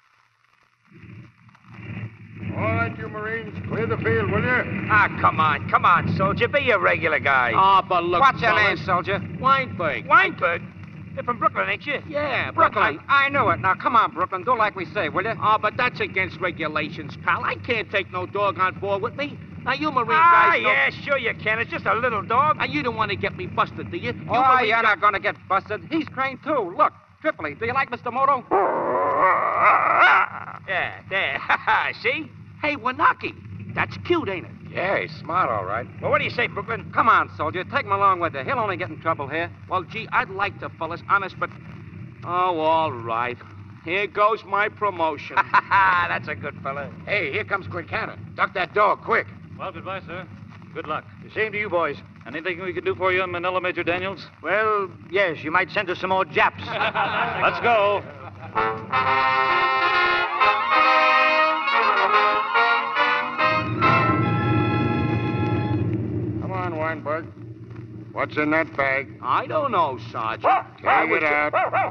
[SPEAKER 6] All right, you Marines, clear the field, will you?
[SPEAKER 10] Come on, soldier. Be a regular guy.
[SPEAKER 9] But look,
[SPEAKER 10] What's your
[SPEAKER 9] fellas.
[SPEAKER 10] name, soldier?
[SPEAKER 9] Weinberg.
[SPEAKER 10] Weinberg? You're from Brooklyn, ain't you?
[SPEAKER 9] Yeah,
[SPEAKER 10] Brooklyn.
[SPEAKER 9] Brooklyn.
[SPEAKER 10] I knew it. Now, come on, Brooklyn. Do like we say, will you?
[SPEAKER 9] But that's against regulations, pal. I can't take no dog on board with me. Now, you Marine guys know...
[SPEAKER 10] yeah, sure you can. It's just a little dog.
[SPEAKER 9] Now, you don't want to get me busted, do you?
[SPEAKER 10] You're not going to get busted. He's trained, too. Look, Tripoli, do you like Mr. Moto? Yeah, there. See?
[SPEAKER 9] Hey, Wanaki, that's cute, ain't it?
[SPEAKER 3] Yeah, he's smart, all right.
[SPEAKER 10] Well, what do you say, Brooklyn? Come on, soldier. Take him along with you. He'll only get in trouble here.
[SPEAKER 9] Well, gee, I'd like to, fellas, honest, but... Oh, all right. Here goes my promotion.
[SPEAKER 10] That's a good fella.
[SPEAKER 3] Hey, here comes Quincannon. Duck that dog, quick.
[SPEAKER 5] Well, goodbye, sir. Good luck.
[SPEAKER 10] Same to you, boys.
[SPEAKER 5] Anything we can do for you in Manila, Major Daniels?
[SPEAKER 10] Well, yes, you might send us some more Japs.
[SPEAKER 5] Let's go.
[SPEAKER 6] Come on, Weinberg. What's in that bag?
[SPEAKER 9] I don't know, Sergeant.
[SPEAKER 6] Take it out.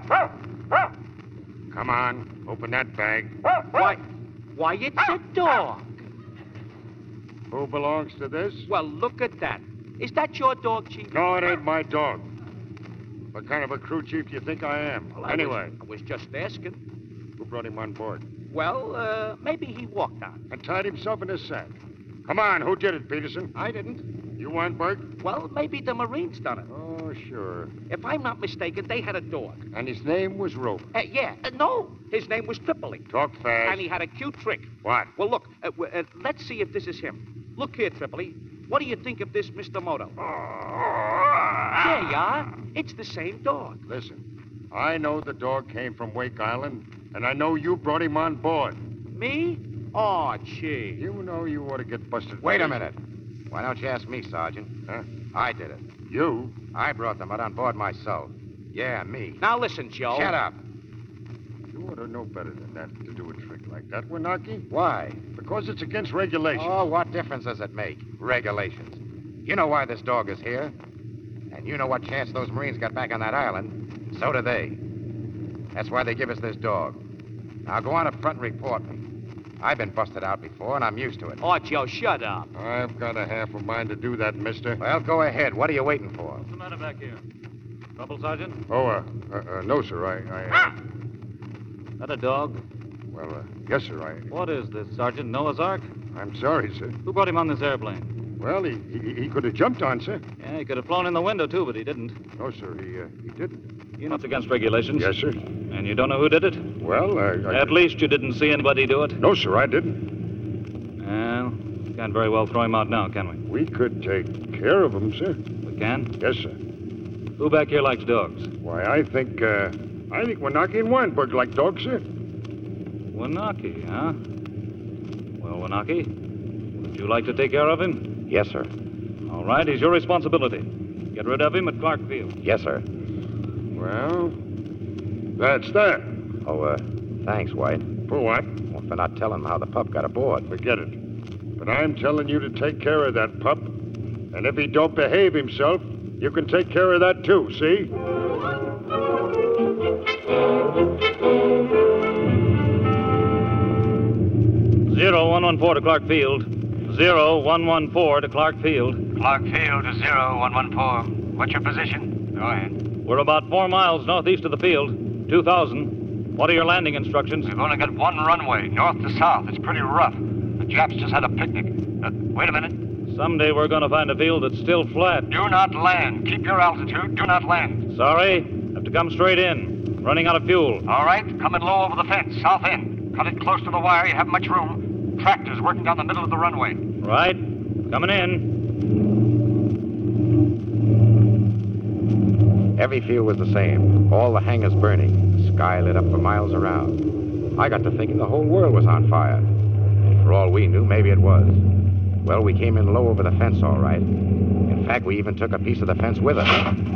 [SPEAKER 6] Come on, open that bag.
[SPEAKER 9] Why, it's a dog.
[SPEAKER 6] Who belongs to this?
[SPEAKER 9] Well, look at that. Is that your dog, Chief?
[SPEAKER 6] No, it ain't my dog. What kind of a crew chief do you think I am?
[SPEAKER 9] Well,
[SPEAKER 6] Anyway,
[SPEAKER 9] I was just asking.
[SPEAKER 6] who brought him on board?
[SPEAKER 9] Well, maybe he walked on.
[SPEAKER 6] And tied himself in his sack. Come on, who did it, Peterson?
[SPEAKER 9] I didn't.
[SPEAKER 6] You, Weinberg?
[SPEAKER 9] Well, maybe the Marines done it.
[SPEAKER 6] Oh, sure.
[SPEAKER 9] If I'm not mistaken, they had a dog.
[SPEAKER 6] And his name was Rover.
[SPEAKER 9] No, his name was Tripoli.
[SPEAKER 6] Talk fast.
[SPEAKER 9] And he had a cute trick.
[SPEAKER 6] What?
[SPEAKER 9] Well, look, let's see if this is him. Look here, Tripoli. What do you think of this Mr. Moto? There you are. It's the same dog.
[SPEAKER 6] Listen, I know the dog came from Wake Island, and I know you brought him on board.
[SPEAKER 9] Me? Oh, gee.
[SPEAKER 6] You know you ought to get busted.
[SPEAKER 3] Wait a minute. Why don't you ask me, Sergeant?
[SPEAKER 6] Huh?
[SPEAKER 3] I did it.
[SPEAKER 6] You?
[SPEAKER 3] I brought them out on board myself. Yeah, me.
[SPEAKER 9] Now listen, Joe.
[SPEAKER 3] Shut up.
[SPEAKER 6] You ought to know better than that to do a trick like that, Wanaki.
[SPEAKER 3] Why?
[SPEAKER 6] Because it's against regulations.
[SPEAKER 3] Oh, what difference does it make? Regulations. You know why this dog is here. And you know what chance those Marines got back on that island. So do they. That's why they give us this dog. Now go on up front and report me. I've been busted out before, and I'm used to it.
[SPEAKER 9] Oh, Joe, shut up.
[SPEAKER 6] I've got a half a mind to do that, mister.
[SPEAKER 3] Well, go ahead. What are you waiting for?
[SPEAKER 5] What's the matter back here? Trouble, Sergeant?
[SPEAKER 6] Oh, no, sir.
[SPEAKER 5] That a dog?
[SPEAKER 6] Well, yes, sir.
[SPEAKER 5] What is this, Sergeant? Noah's Ark?
[SPEAKER 6] I'm sorry, sir.
[SPEAKER 5] Who brought him on this airplane?
[SPEAKER 6] Well, he could have jumped on, sir.
[SPEAKER 5] Yeah, he could have flown in the window, too, but he didn't.
[SPEAKER 6] No, sir, he didn't.
[SPEAKER 5] You know it's against regulations.
[SPEAKER 6] Yes, sir.
[SPEAKER 5] And you don't know who did it?
[SPEAKER 6] Well,
[SPEAKER 5] At least you didn't see anybody do it?
[SPEAKER 6] No, sir, I didn't.
[SPEAKER 5] Well, can't very well throw him out now, can we?
[SPEAKER 6] We could take care of him, sir.
[SPEAKER 5] We can?
[SPEAKER 6] Yes, sir.
[SPEAKER 5] Who back here likes dogs?
[SPEAKER 6] Why, I think Wanaki and Weinberg like dogs, sir.
[SPEAKER 5] Wanaki, huh? Well, Wanaki, would you like to take care of him?
[SPEAKER 3] Yes, sir.
[SPEAKER 5] All right, he's your responsibility. Get rid of him at Clark Field.
[SPEAKER 3] Yes, sir.
[SPEAKER 6] Well, that's that.
[SPEAKER 3] Oh, thanks, White.
[SPEAKER 6] For what?
[SPEAKER 3] Well, for not telling him how the pup got aboard.
[SPEAKER 6] Forget it. But I'm telling you to take care of that pup. And if he don't behave himself, you can take care of that too, see?
[SPEAKER 5] 0114 to Clark Field. 0114 to Clark Field.
[SPEAKER 4] Clark Field to 0114. What's your position? Go ahead.
[SPEAKER 5] We're about 4 miles northeast of the field. 2000. What are your landing instructions?
[SPEAKER 4] We've only got one runway, north to south. It's pretty rough. The Japs just had a picnic. Wait a minute.
[SPEAKER 5] Someday we're going to find a field that's still flat.
[SPEAKER 4] Do not land. Keep your altitude. Do not land.
[SPEAKER 5] Sorry. Have to come straight in. Running out of fuel.
[SPEAKER 4] All right. Coming low over the fence, south end. Cut it close to the wire. You haven't much room. Tractors working down the middle of the runway.
[SPEAKER 5] Right. Coming in.
[SPEAKER 3] Every field was the same. All the hangars burning. The sky lit up for miles around. I got to thinking the whole world was on fire. And for all we knew, maybe it was. Well, we came in low over the fence, all right. In fact, we even took a piece of the fence with us.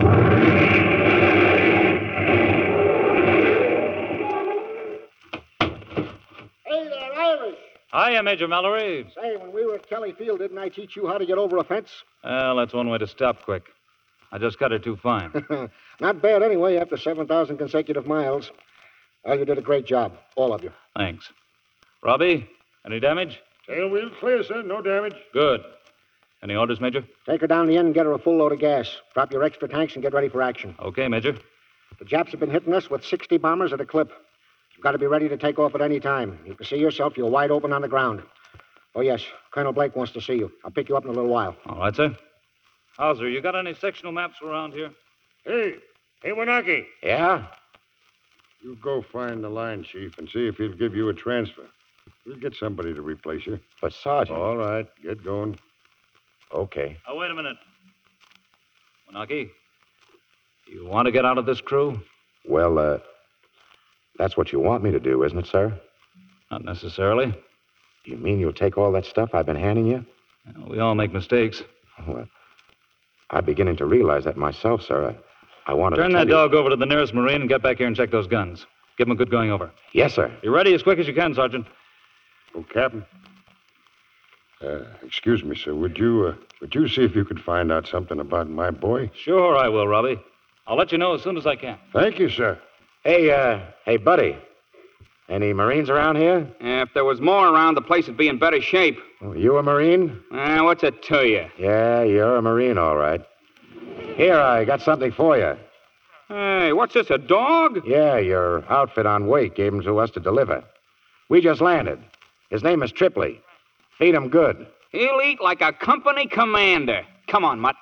[SPEAKER 14] Hey there, Irish.
[SPEAKER 5] Hiya, Major Mallory.
[SPEAKER 14] Say, when we were at Kelly Field, didn't I teach you how to get over a fence?
[SPEAKER 5] Well, that's one way to stop quick. I just cut her too fine.
[SPEAKER 14] Not bad anyway, after 7,000 consecutive miles. Well, you did a great job, all of you.
[SPEAKER 5] Thanks. Robbie, any damage?
[SPEAKER 6] Tail wheel clear, sir. No damage.
[SPEAKER 5] Good. Any orders, Major?
[SPEAKER 14] Take her down the end and get her a full load of gas. Drop your extra tanks and get ready for action.
[SPEAKER 5] Okay, Major.
[SPEAKER 14] The Japs have been hitting us with 60 bombers at a clip. You've got to be ready to take off at any time. You can see yourself. You're wide open on the ground. Oh, yes. Colonel Blake wants to see you. I'll pick you up in a little while.
[SPEAKER 5] All right, sir. Hauser, you got any sectional maps around here?
[SPEAKER 6] Hey, Wanaki.
[SPEAKER 3] Yeah?
[SPEAKER 6] You go find the line chief and see if he'll give you a transfer. We'll get somebody to replace you.
[SPEAKER 3] But, Sergeant...
[SPEAKER 6] All right, get going.
[SPEAKER 3] Okay.
[SPEAKER 5] Oh, wait a minute. Wanaki, you want to get out of this crew?
[SPEAKER 3] Well, that's what you want me to do, isn't it, sir?
[SPEAKER 5] Not necessarily.
[SPEAKER 3] You mean you'll take all that stuff I've been handing you?
[SPEAKER 5] Well, we all make mistakes.
[SPEAKER 3] Well, I'm beginning to realize that myself, sir. I wanted
[SPEAKER 5] Turn
[SPEAKER 3] to
[SPEAKER 5] that
[SPEAKER 3] tell
[SPEAKER 5] dog over to the nearest Marine and get back here and check those guns. Give them a good going over.
[SPEAKER 3] Yes, sir.
[SPEAKER 5] Be ready as quick as you can, Sergeant.
[SPEAKER 6] Oh, Captain. Excuse me, sir. Would you see if you could find out something about my boy?
[SPEAKER 5] Sure I will, Robbie. I'll let you know as soon as I can.
[SPEAKER 6] Thank you, sir.
[SPEAKER 3] Hey, buddy. Any Marines around here?
[SPEAKER 10] If there was more around, the place would be in better shape.
[SPEAKER 3] Oh, you a Marine?
[SPEAKER 10] What's it to you?
[SPEAKER 3] Yeah, you're a Marine, all right. Here, I got something for you.
[SPEAKER 10] Hey, what's this, a dog?
[SPEAKER 3] Yeah, your outfit on Wake gave him to us to deliver. We just landed. His name is Tripley. Feed him good.
[SPEAKER 10] He'll eat like a company commander. Come on, Mutt.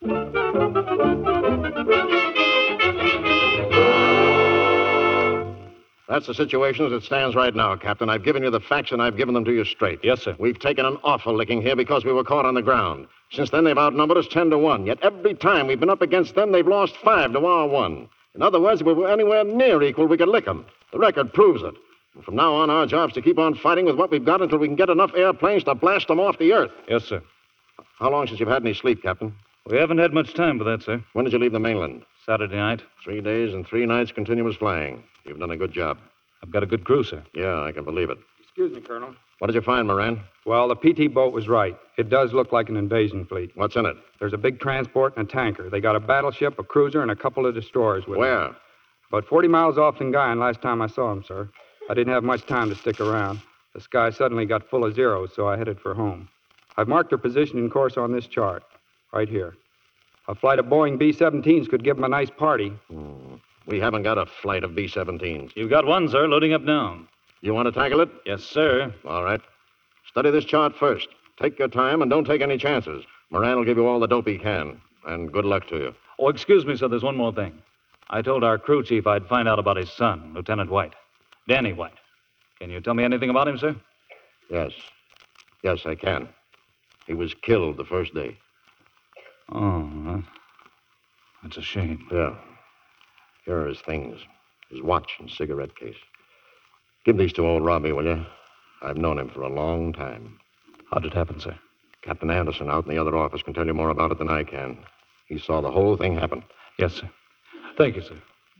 [SPEAKER 7] That's the situation as it stands right now, Captain. I've given you the facts, and I've given them to you straight.
[SPEAKER 5] Yes, sir.
[SPEAKER 7] We've taken an awful licking here because we were caught on the ground. Since then, they've outnumbered us 10-1. Yet every time we've been up against them, they've lost 5 to our 1. In other words, if we were anywhere near equal, we could lick them. The record proves it. And from now on, our job's to keep on fighting with what we've got until we can get enough airplanes to blast them off the earth.
[SPEAKER 5] Yes, sir.
[SPEAKER 7] How long since you've had any sleep, Captain?
[SPEAKER 5] We haven't had much time for that, sir.
[SPEAKER 7] When did you leave the mainland?
[SPEAKER 5] Saturday night.
[SPEAKER 7] 3 days and 3 nights continuous flying. You've done a good job.
[SPEAKER 5] I've got a good crew, sir.
[SPEAKER 7] Yeah, I can believe it.
[SPEAKER 13] Excuse me, Colonel.
[SPEAKER 7] What did you find, Moran?
[SPEAKER 13] Well, the PT boat was right. It does look like an invasion fleet.
[SPEAKER 7] What's in it?
[SPEAKER 13] There's a big transport and a tanker. They got a battleship, a cruiser, and a couple of destroyers with them.
[SPEAKER 7] Where?
[SPEAKER 13] About 40 miles off Lingayen last time I saw them, sir. I didn't have much time to stick around. The sky suddenly got full of zeros, so I headed for home. I've marked their position and course on this chart, right here. A flight of Boeing B-17s could give them a nice party.
[SPEAKER 15] We haven't got a flight of B-17s.
[SPEAKER 5] You've got one, sir, loading up now.
[SPEAKER 15] You want to tackle it?
[SPEAKER 5] Yes, sir.
[SPEAKER 15] All right. Study this chart first. Take your time and don't take any chances. Moran will give you all the dope he can. And good luck to you.
[SPEAKER 5] Oh, excuse me, sir, there's one more thing. I told our crew chief I'd find out about his son, Lieutenant White. Danny White. Can you tell me anything about him, sir?
[SPEAKER 15] Yes. Yes, I can. He was killed the first day.
[SPEAKER 5] Oh, that's a shame.
[SPEAKER 15] Yeah. Here are his things. His watch and cigarette case. Give these to old Robbie, will you? I've known him for a long time.
[SPEAKER 5] How'd it happen, sir?
[SPEAKER 15] Captain Anderson out in the other office can tell you more about it than I can. He saw the whole thing happen.
[SPEAKER 5] Yes, sir. Thank you, sir.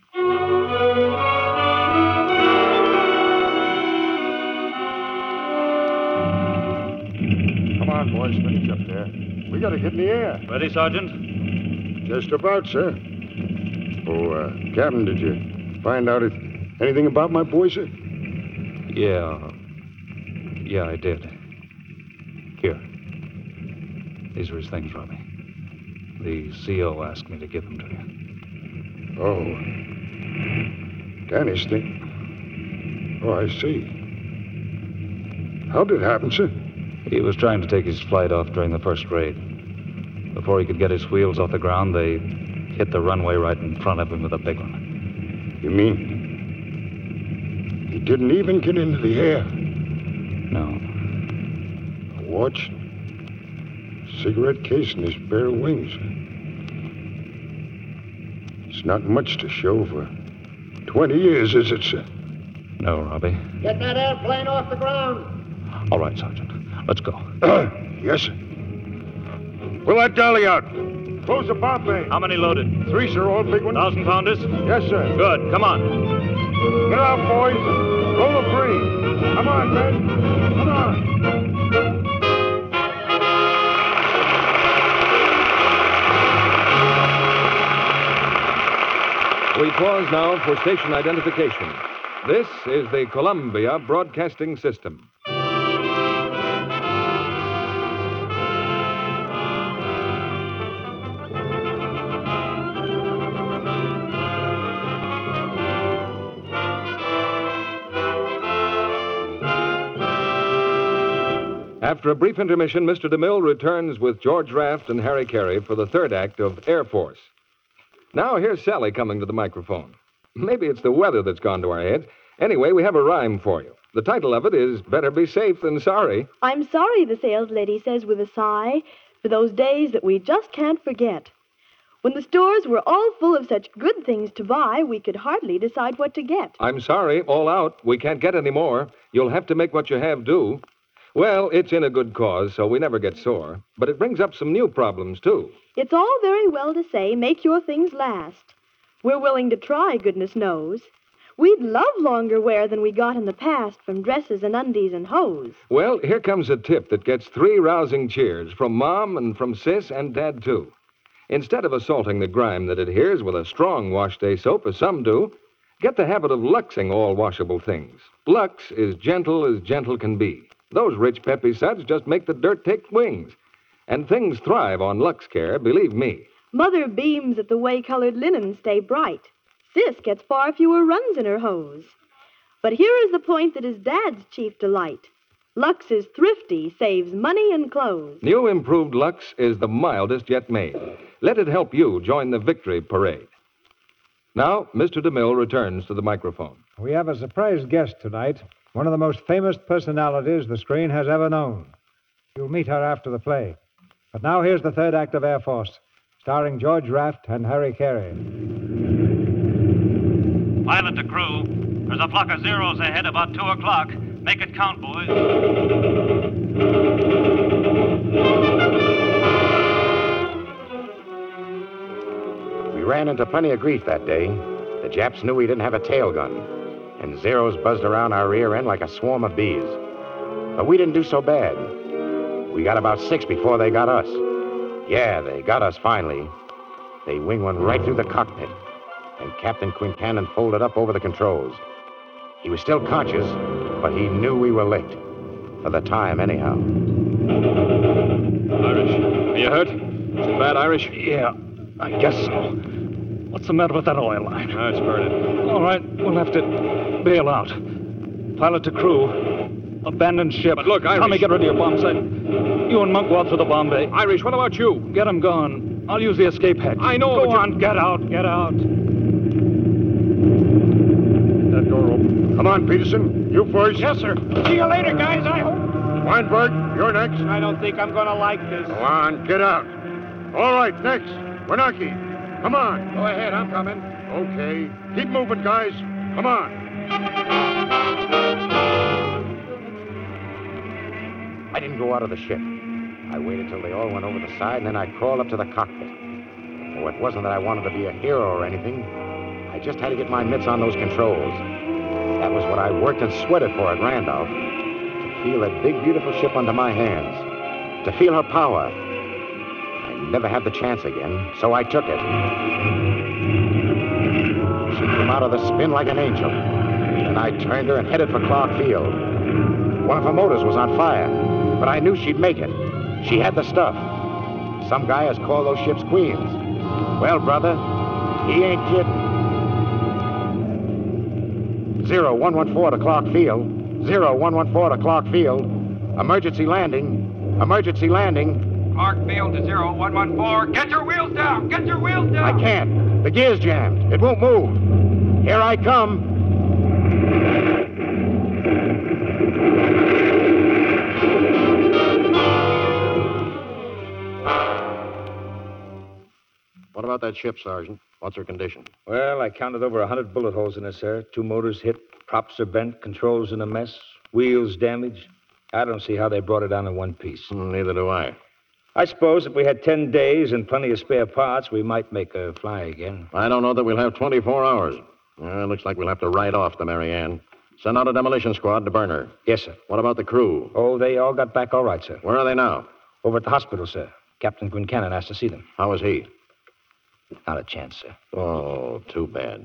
[SPEAKER 6] Come on, boys. Finish up there. We gotta get in the air.
[SPEAKER 5] Ready, Sergeant?
[SPEAKER 6] Just about, sir. Oh, Captain, did you find out anything about my boy, sir?
[SPEAKER 5] Yeah, I did. Here. These are his things, Robbie. The CO asked me to give them to you.
[SPEAKER 6] Oh. Danny's thing. Oh, I see. How did it happen, sir?
[SPEAKER 5] He was trying to take his flight off during the first raid. Before he could get his wheels off the ground, they hit the runway right in front of him with a big one.
[SPEAKER 6] You mean he didn't even get into the air?
[SPEAKER 5] No.
[SPEAKER 6] A watch, cigarette case, and his bare wings. It's not much to show for 20 years, is it, sir?
[SPEAKER 5] No, Robbie.
[SPEAKER 14] Get that airplane off the ground.
[SPEAKER 5] All right, Sergeant. Let's go.
[SPEAKER 6] Yes, sir. Pull that dolly out. Close the bomb bay.
[SPEAKER 5] How many loaded?
[SPEAKER 6] 3, sir, all big ones.
[SPEAKER 5] 1,000-pounders?
[SPEAKER 6] Yes, sir.
[SPEAKER 5] Good. Come on.
[SPEAKER 6] Get out, boys. Roll the free. Come on, men. Come on.
[SPEAKER 1] We pause now for station identification. This is the Columbia Broadcasting System. After a brief intermission, Mr. DeMille returns with George Raft and Harry Carey for the third act of Air Force. Now, here's Sally coming to the microphone. Maybe it's the weather that's gone to our heads. Anyway, we have a rhyme for you. The title of it is Better Be Safe Than Sorry.
[SPEAKER 16] I'm sorry, the sales lady says with a sigh, for those days that we just can't forget. When the stores were all full of such good things to buy, we could hardly decide what to get.
[SPEAKER 1] I'm sorry, all out. We can't get any more. You'll have to make what you have do. Well, it's in a good cause, so we never get sore. But it brings up some new problems, too.
[SPEAKER 16] It's all very well to say, make your things last. We're willing to try, goodness knows. We'd love longer wear than we got in the past from dresses and undies and hose.
[SPEAKER 1] Well, here comes a tip that gets 3 rousing cheers from Mom and from Sis and Dad, too. Instead of assaulting the grime that adheres with a strong wash day soap, as some do, get the habit of Luxing all washable things. Lux is gentle as gentle can be. Those rich, peppy suds just make the dirt take wings. And things thrive on Lux Care, believe me.
[SPEAKER 16] Mother beams at the way colored linen stay bright. Sis gets far fewer runs in her hose. But here is the point that is Dad's chief delight. Lux is thrifty, saves money and clothes.
[SPEAKER 1] New improved Lux is the mildest yet made. Let it help you join the victory parade. Now, Mr. DeMille returns to the microphone.
[SPEAKER 2] We have a surprise guest tonight, one of the most famous personalities the screen has ever known. You'll meet her after the play. But now here's the third act of Air Force, starring George Raft and Harry Carey.
[SPEAKER 5] Pilot to crew. There's a flock of zeros ahead about 2 o'clock. Make it count, boys.
[SPEAKER 3] We ran into plenty of grief that day. The Japs knew we didn't have a tail gun, and Zeros buzzed around our rear end like a swarm of bees. But we didn't do so bad. We got about 6 before they got us. Yeah, they got us finally. They winged one right through the cockpit, and Captain Quincannon folded up over the controls. He was still conscious, but he knew we were licked. For the time, anyhow.
[SPEAKER 17] Irish, are you hurt? Is it bad, Irish?
[SPEAKER 5] Yeah. I guess so. What's the matter with that oil line?
[SPEAKER 13] It's burning.
[SPEAKER 5] All right, we'll have to bail out. Pilot to crew. Abandoned ship.
[SPEAKER 13] But look, Irish...
[SPEAKER 5] Tommy, get rid of your bomb sight. You and Monk go out through the bomb bay.
[SPEAKER 13] Irish, what about you?
[SPEAKER 5] Get him gone. I'll use the escape hatch.
[SPEAKER 13] I know,
[SPEAKER 5] Go
[SPEAKER 13] but
[SPEAKER 5] on, get out.
[SPEAKER 6] That door open. Come on, Peterson. You first.
[SPEAKER 9] Yes, sir. See you later, guys, I hope.
[SPEAKER 6] Weinberg, you're next.
[SPEAKER 9] I don't think I'm going to like this.
[SPEAKER 6] Go on, get out. All right, next. Wanaki. Come on.
[SPEAKER 3] Go ahead, I'm coming.
[SPEAKER 6] Okay. Keep moving, guys. Come on.
[SPEAKER 3] I didn't go out of the ship. I waited till they all went over the side, and then I crawled up to the cockpit. Oh, it wasn't that I wanted to be a hero or anything. I just had to get my mitts on those controls. That was what I worked and sweated for at Randolph. To feel that big, beautiful ship under my hands. To feel her power. I'd never have the chance again, so I took it. She came out of the spin like an angel. And I turned her and headed for Clark Field. One of her motors was on fire, but I knew she'd make it. She had the stuff. Some guy has called those ships queens. Well, brother, he ain't kidding. 0114 to Clark Field. 0114 to Clark Field. Emergency landing. Emergency landing.
[SPEAKER 10] Clark Field to 0114. Get your wheels down! Get your wheels down!
[SPEAKER 3] I can't. The gear's jammed. It won't move. Here I come.
[SPEAKER 15] What about that ship, Sergeant? What's her condition?
[SPEAKER 13] Well, I counted over 100 bullet holes in her, sir. 2 motors hit, props are bent, controls in a mess, wheels damaged. I don't see how they brought it down in one piece.
[SPEAKER 15] Neither do I.
[SPEAKER 13] I suppose if we had 10 days and plenty of spare parts, we might make her fly again.
[SPEAKER 15] I don't know that we'll have 24 hours. Looks like we'll have to ride off the Mary Ann. Send out a demolition squad to burn her.
[SPEAKER 13] Yes, sir.
[SPEAKER 15] What about the crew?
[SPEAKER 13] Oh, they all got back all right, sir.
[SPEAKER 15] Where are they now?
[SPEAKER 13] Over at the hospital, sir. Captain Quincannon asked to see them.
[SPEAKER 15] How is he?
[SPEAKER 13] Not a chance, sir.
[SPEAKER 15] Oh, too bad.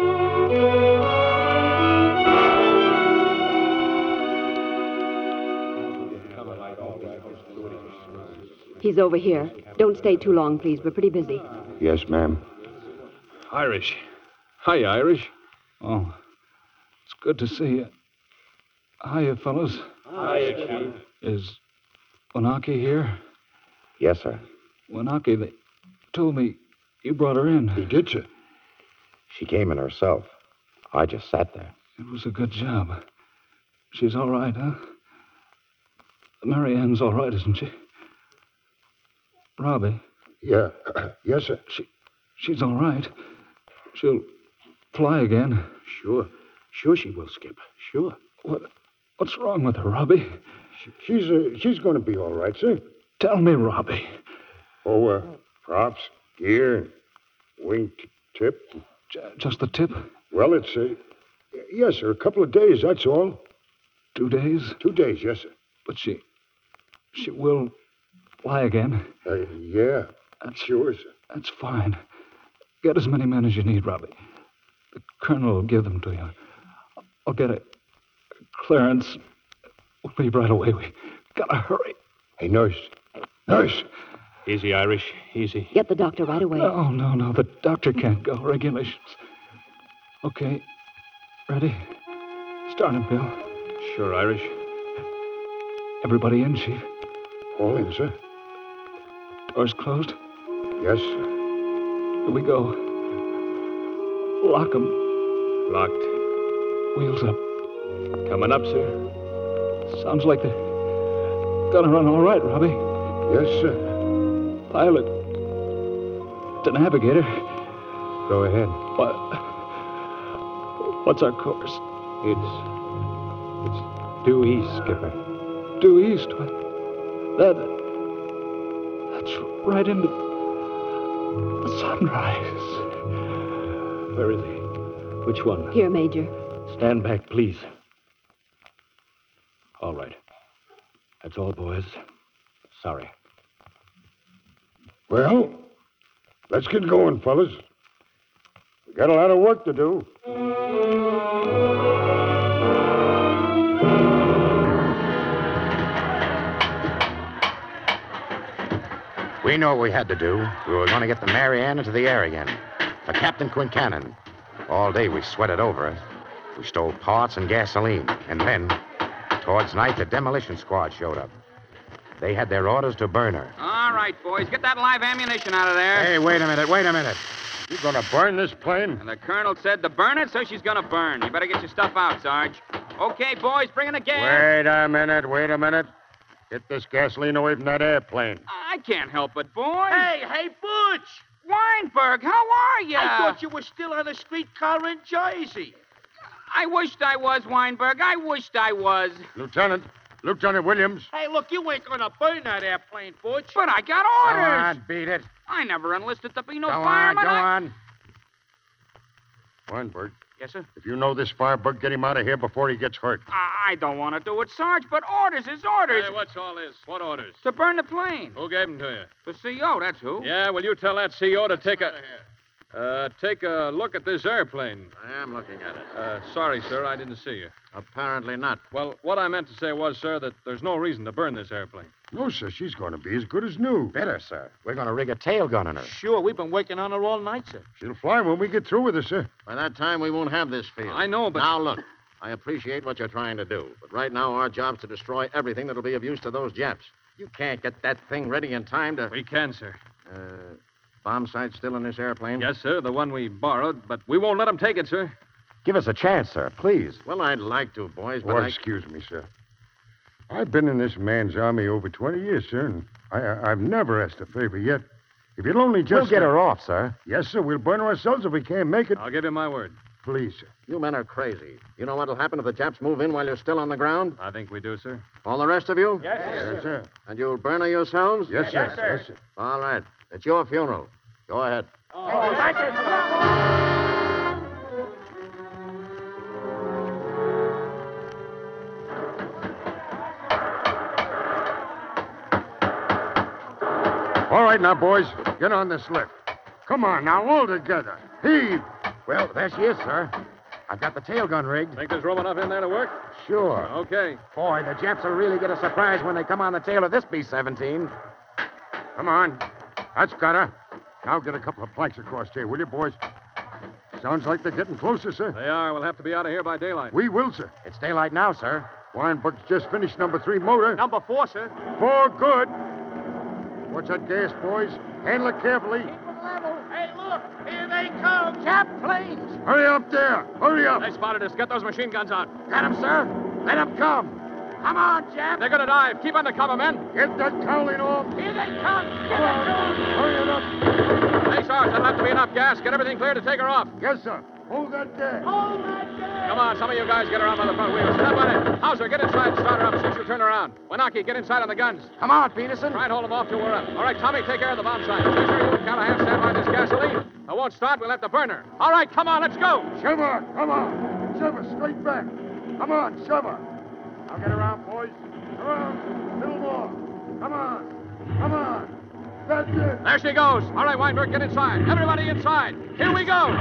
[SPEAKER 8] He's over here. Don't stay too long, please. We're pretty busy.
[SPEAKER 6] Yes, ma'am.
[SPEAKER 5] Irish. Hi, Irish. Oh, it's good to see you. Hiya, fellows.
[SPEAKER 14] Hiya, Chief.
[SPEAKER 5] Is Wanaki here?
[SPEAKER 3] Yes, sir.
[SPEAKER 5] Wanaki, they told me you brought her in.
[SPEAKER 6] He did, sir.
[SPEAKER 3] She came in herself. I just sat there.
[SPEAKER 5] It was a good job. She's all right, huh? Mary Ann's all right, isn't she? Robbie.
[SPEAKER 6] Yeah. Yes, sir.
[SPEAKER 5] She's all right. She'll fly again.
[SPEAKER 6] Sure. Sure she will, Skip. Sure.
[SPEAKER 5] What's wrong with her, Robbie?
[SPEAKER 6] She's going to be all right, sir.
[SPEAKER 5] Tell me, Robbie.
[SPEAKER 6] Oh, props, gear, wing tip.
[SPEAKER 5] Just the tip?
[SPEAKER 6] Well, it's, yes, sir, a couple of days, that's all.
[SPEAKER 5] 2 days?
[SPEAKER 6] 2 days, yes, sir.
[SPEAKER 5] But she will fly again?
[SPEAKER 6] Yeah, sure, sir.
[SPEAKER 5] That's fine. Get as many men as you need, Robbie. The colonel will give them to you. I'll get a clearance. We'll leave right away. We gotta hurry.
[SPEAKER 6] Hey, nurse. Nurse.
[SPEAKER 13] Easy, Irish. Easy.
[SPEAKER 8] Get the doctor right away.
[SPEAKER 5] No. The doctor can't go. Regulations. Okay. Ready? Start him, Bill.
[SPEAKER 13] Sure, Irish.
[SPEAKER 5] Everybody in, Chief?
[SPEAKER 6] All in, sir.
[SPEAKER 5] Doors closed?
[SPEAKER 6] Yes, sir.
[SPEAKER 5] Here we go. Lock 'em.
[SPEAKER 13] Locked.
[SPEAKER 5] Wheels up.
[SPEAKER 13] Coming up, sir.
[SPEAKER 5] Sounds like they're gonna run all right, Robbie.
[SPEAKER 6] Yes, sir.
[SPEAKER 5] Pilot. The navigator.
[SPEAKER 13] Go ahead.
[SPEAKER 5] What's our course?
[SPEAKER 13] It's due east, Skipper.
[SPEAKER 5] Due east? That's right into the sunrise.
[SPEAKER 13] Where is he? Which one?
[SPEAKER 8] Here, Major.
[SPEAKER 13] Stand back, please. All right. That's all, boys. Sorry.
[SPEAKER 6] Well, let's get going, fellas. We got a lot of work to do.
[SPEAKER 3] We knew what we had to do. We were going to get the Mary Ann into the air again. For Captain Quincannon. All day we sweated over it. We stole parts and gasoline. And then, towards night, the demolition squad showed up. They had their orders to burn her.
[SPEAKER 10] All right, boys, get that live ammunition out of there.
[SPEAKER 3] Hey, wait a minute.
[SPEAKER 6] You gonna burn this plane?
[SPEAKER 10] And the colonel said to burn it, so she's gonna burn. You better get your stuff out, Sarge. Okay, boys, bring in the gas.
[SPEAKER 6] Wait a minute. Get this gasoline away from that airplane.
[SPEAKER 10] I can't help it, boys.
[SPEAKER 9] Hey, Butch!
[SPEAKER 10] Weinberg, how are you?
[SPEAKER 9] I thought you were still on a streetcar in Jersey.
[SPEAKER 10] I wished I was, Weinberg. I wished I was.
[SPEAKER 6] Lieutenant Williams.
[SPEAKER 9] Hey, look, you ain't gonna burn that airplane, Butch.
[SPEAKER 10] But I got
[SPEAKER 3] Go
[SPEAKER 10] orders.
[SPEAKER 3] on, beat it.
[SPEAKER 10] I never enlisted to be no
[SPEAKER 3] Go
[SPEAKER 10] fireman.
[SPEAKER 3] on.
[SPEAKER 6] Weinberg,
[SPEAKER 10] Yes, sir?
[SPEAKER 6] if you know this firebug, get him out of here before he gets hurt.
[SPEAKER 10] I don't want to do it, Sarge, but orders is orders.
[SPEAKER 17] Hey, what's all this? What orders?
[SPEAKER 10] To burn the plane.
[SPEAKER 17] Who gave them to you?
[SPEAKER 10] The CO, that's who.
[SPEAKER 17] Yeah, well, you tell that CO to take a look at this airplane.
[SPEAKER 7] I am looking at it.
[SPEAKER 17] Sorry, sir, I didn't see you.
[SPEAKER 7] Apparently not.
[SPEAKER 17] Well, what I meant to say was, sir, that there's no reason to burn this airplane.
[SPEAKER 6] No, sir, she's going to be as good as new.
[SPEAKER 3] Better, sir. We're going to rig a tail gun on her.
[SPEAKER 9] Sure, we've been working on her all night, sir.
[SPEAKER 6] She'll fly when we get through with her, sir.
[SPEAKER 7] By that time, we won't have this field.
[SPEAKER 17] I know, but...
[SPEAKER 7] Now, look, I appreciate what you're trying to do, but right now our job's to destroy everything that'll be of use to those Japs. You can't get that thing ready in time to...
[SPEAKER 17] We can, sir.
[SPEAKER 7] Bomb sight still in this airplane?
[SPEAKER 17] Yes, sir, the one we borrowed, but we won't let them take it, sir.
[SPEAKER 3] Give us a chance, sir, please.
[SPEAKER 7] Well, I'd like to, boys, but
[SPEAKER 6] Oh, excuse me, sir. I've been in this man's army over 20 years, sir, and I've never asked a favor yet. If you'll only just...
[SPEAKER 3] We'll get her off, sir.
[SPEAKER 6] Yes, sir. We'll burn her ourselves if we can't make it.
[SPEAKER 17] I'll give you my word.
[SPEAKER 6] Please, sir.
[SPEAKER 7] You men are crazy. You know what'll happen if the Japs move in while you're still on the ground?
[SPEAKER 17] I think we do, sir.
[SPEAKER 7] All the rest of you?
[SPEAKER 6] Yes, sir.
[SPEAKER 7] And you'll burn her yourselves?
[SPEAKER 6] Yes, sir. Yes, sir.
[SPEAKER 7] All right. It's your funeral. Go ahead.
[SPEAKER 6] All right, now, boys. Get on this lift. Come on, now, all together. Heave.
[SPEAKER 3] Well, there she is, sir. I've got the tail gun rigged.
[SPEAKER 17] Think there's room enough in there to work?
[SPEAKER 3] Sure.
[SPEAKER 17] Okay.
[SPEAKER 3] Boy, the Japs will really get a surprise when they come on the tail of this B-17.
[SPEAKER 6] Come on. That's got her. Now get a couple of planks across here, will you, boys? Sounds like they're getting closer, sir.
[SPEAKER 17] They are. We'll have to be out of here by daylight.
[SPEAKER 6] We will, sir.
[SPEAKER 3] It's daylight now, sir.
[SPEAKER 6] Weinberg's just finished number 3 motor.
[SPEAKER 9] Number 4, sir.
[SPEAKER 6] 4 good. Watch that gas, boys. Handle it carefully.
[SPEAKER 9] Hey, look! Here they come! Jap planes!
[SPEAKER 6] Hurry up there. Hurry up.
[SPEAKER 17] They spotted us. Get those machine guns out.
[SPEAKER 3] Got him, sir. Let him come. Come on, Jap.
[SPEAKER 17] They're going to dive. Keep under cover, men.
[SPEAKER 6] Get that cowling off.
[SPEAKER 9] Here they come!
[SPEAKER 6] Come on. Hurry it up.
[SPEAKER 17] Hey, Sarge, that'll have to be enough gas. Get everything clear to take her off.
[SPEAKER 6] Yes, sir. Hold that gas.
[SPEAKER 9] Hold that gas!
[SPEAKER 17] Come on, some of you guys get her out by the front wheel. Step on it. Hauser, get inside and start her up. See if she'll turn around. Wanaki, get inside on the guns.
[SPEAKER 3] Come on, Peterson.
[SPEAKER 17] Try and hold them off till we're up. All right, Tommy, take care of the bomb sight. Fisher, you and Callahan stand by this gasoline. I won't start. We'll have to burn her. All right, come on, let's go.
[SPEAKER 6] Shove her. Come on. Shove her straight back. Come on, shove her. Now get around, boys. Around. Little more. Come on. Come on. That's it.
[SPEAKER 17] There she goes. All right, Weinberg, get inside. Everybody inside. Here we go.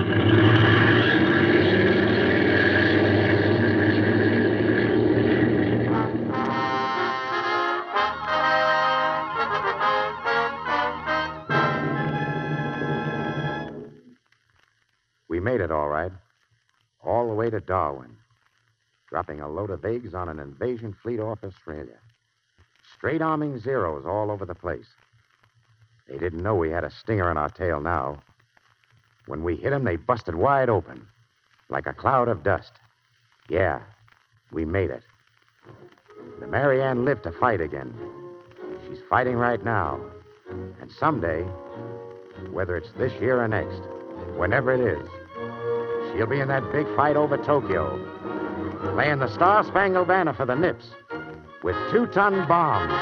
[SPEAKER 3] We made it all right. All the way to Darwin. Dropping a load of eggs on an invasion fleet off Australia. Straight arming Zeros all over the place. They didn't know we had a stinger on our tail now. When we hit them, they busted wide open. Like a cloud of dust. Yeah, we made it. The Mary Ann lived to fight again. She's fighting right now. And someday, whether it's this year or next, whenever it is, she'll be in that big fight over Tokyo, playing the Star-Spangled Banner for the Nips with 2-ton bombs.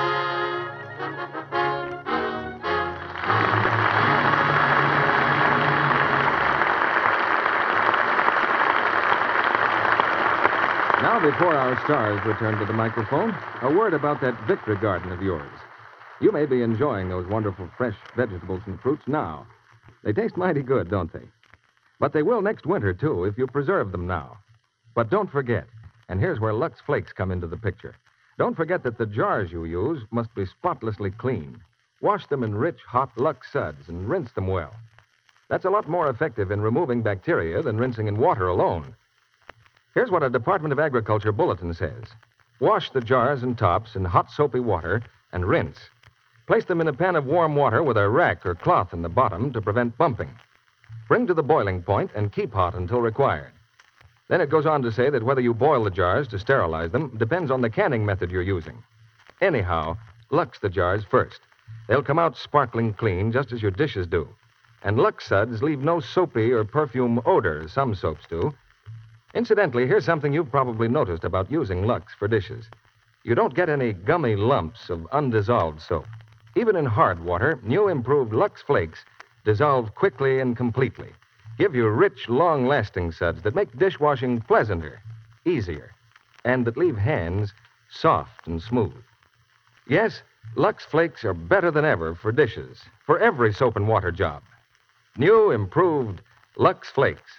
[SPEAKER 1] Now, before our stars return to the microphone, a word about that Victory Garden of yours. You may be enjoying those wonderful fresh vegetables and fruits now. They taste mighty good, don't they? But they will next winter, too, if you preserve them now. But don't forget, and here's where Lux Flakes come into the picture. Don't forget that the jars you use must be spotlessly clean. Wash them in rich, hot Lux suds and rinse them well. That's a lot more effective in removing bacteria than rinsing in water alone. Here's what a Department of Agriculture bulletin says. Wash the jars and tops in hot soapy water and rinse. Place them in a pan of warm water with a rack or cloth in the bottom to prevent bumping. Bring to the boiling point and keep hot until required. Then it goes on to say that whether you boil the jars to sterilize them depends on the canning method you're using. Anyhow, Lux the jars first. They'll come out sparkling clean, just as your dishes do. And Lux suds leave no soapy or perfume odor, as some soaps do. Incidentally, here's something you've probably noticed about using Lux for dishes. You don't get any gummy lumps of undissolved soap. Even in hard water, new improved Lux Flakes dissolve quickly and completely. Give you rich, long-lasting suds that make dishwashing pleasanter, easier, and that leave hands soft and smooth. Yes, Lux Flakes are better than ever for dishes, for every soap and water job. New, improved Lux Flakes.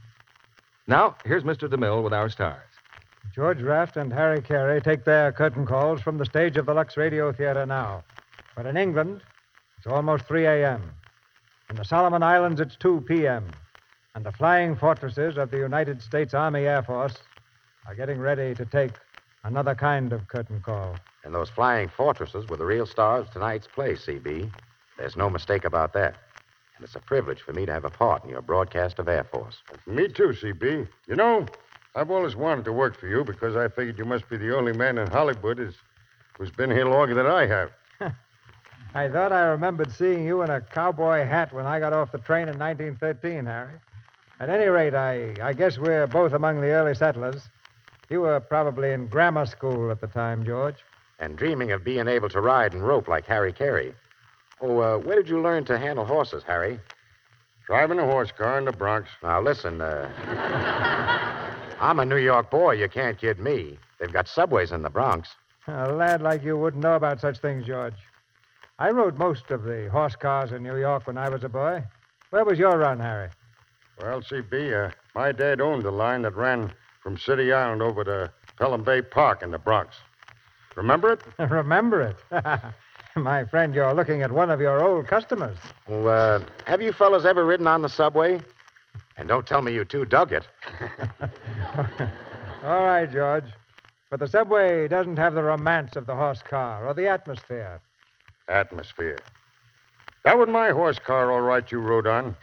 [SPEAKER 1] Now, here's Mr. DeMille with our stars.
[SPEAKER 2] George Raft and Harry Carey take their curtain calls from the stage of the Lux Radio Theater now. But in England, it's almost 3 a.m. In the Solomon Islands, it's 2 p.m. And the flying fortresses of the United States Army Air Force are getting ready to take another kind of curtain call.
[SPEAKER 3] And those flying fortresses were the real stars of tonight's play, C.B. There's no mistake about that. And it's a privilege for me to have a part in your broadcast of Air Force.
[SPEAKER 6] Me too, C.B. You know, I've always wanted to work for you because I figured you must be the only man in Hollywood who's been here longer than I have.
[SPEAKER 2] I thought I remembered seeing you in a cowboy hat when I got off the train in 1913, Harry. At any rate, I guess we're both among the early settlers. You were probably in grammar school at the time, George.
[SPEAKER 3] And dreaming of being able to ride and rope like Harry Carey. Oh, where did you learn to handle horses, Harry?
[SPEAKER 6] Driving a horse car in the Bronx.
[SPEAKER 3] Now, listen, I'm a New York boy. You can't kid me. They've got subways in the Bronx.
[SPEAKER 2] A lad like you wouldn't know about such things, George. I rode most of the horse cars in New York when I was a boy. Where was your run, Harry?
[SPEAKER 6] Well, C.B., my dad owned the line that ran from City Island over to Pelham Bay Park in the Bronx. Remember it?
[SPEAKER 2] Remember it? My friend, you're looking at one of your old customers.
[SPEAKER 3] Well, have you fellas ever ridden on the subway? And don't tell me you two dug it.
[SPEAKER 2] All right, George. But the subway doesn't have the romance of the horse car or the atmosphere.
[SPEAKER 6] Atmosphere. That was my horse car, all right, you rode on.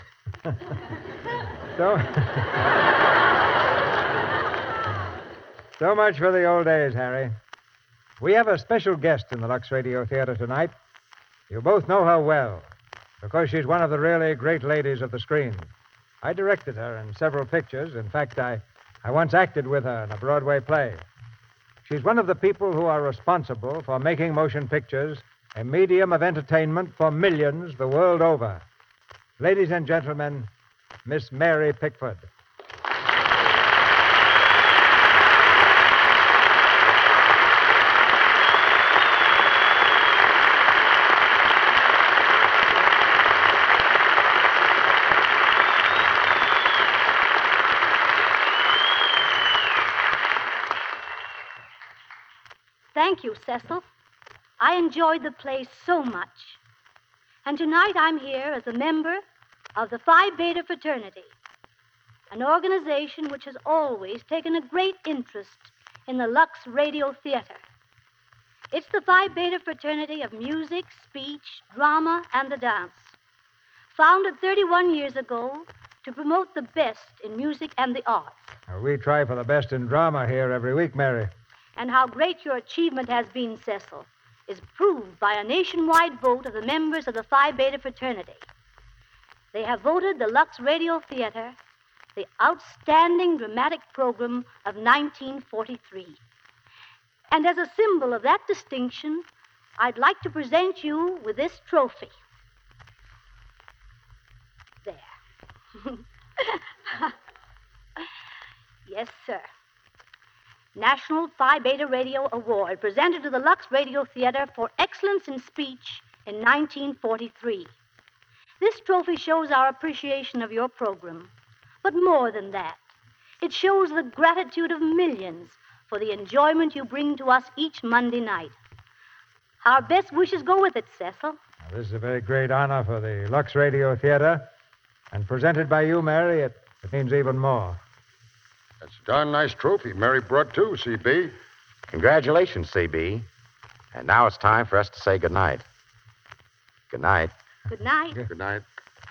[SPEAKER 6] So
[SPEAKER 2] much for the old days, Harry. We have a special guest in the Lux Radio Theater tonight. You both know her well, because she's one of the really great ladies of the screen. I directed her in several pictures. In fact, I once acted with her in a Broadway play. She's one of the people who are responsible for making motion pictures a medium of entertainment for millions the world over. Ladies and gentlemen, Miss Mary Pickford.
[SPEAKER 18] Thank you, Cecil. I enjoyed the play so much. And tonight I'm here as a member of the Phi Beta Fraternity, an organization which has always taken a great interest in the Lux Radio Theater. It's the Phi Beta Fraternity of music, speech, drama, and the dance, founded 31 years ago to promote the best in music and the arts.
[SPEAKER 2] We try for the best in drama here every week, Mary.
[SPEAKER 18] And how great your achievement has been, Cecil, is proved by a nationwide vote of the members of the Phi Beta Fraternity. They have voted the Lux Radio Theater the outstanding dramatic program of 1943. And as a symbol of that distinction, I'd like to present you with this trophy. There. Yes, sir. National Phi Beta Radio Award presented to the Lux Radio Theater for excellence in speech in 1943. This trophy shows our appreciation of your program. But more than that, it shows the gratitude of millions for the enjoyment you bring to us each Monday night. Our best wishes go with it, Cecil.
[SPEAKER 2] This is a very great honor for the Lux Radio Theater. And presented by you, Mary, it means even more.
[SPEAKER 6] That's a darn nice trophy Mary brought, too, C.B.
[SPEAKER 3] Congratulations, C.B. And now it's time for us to say goodnight. Good night.
[SPEAKER 18] Good night.
[SPEAKER 6] Good night.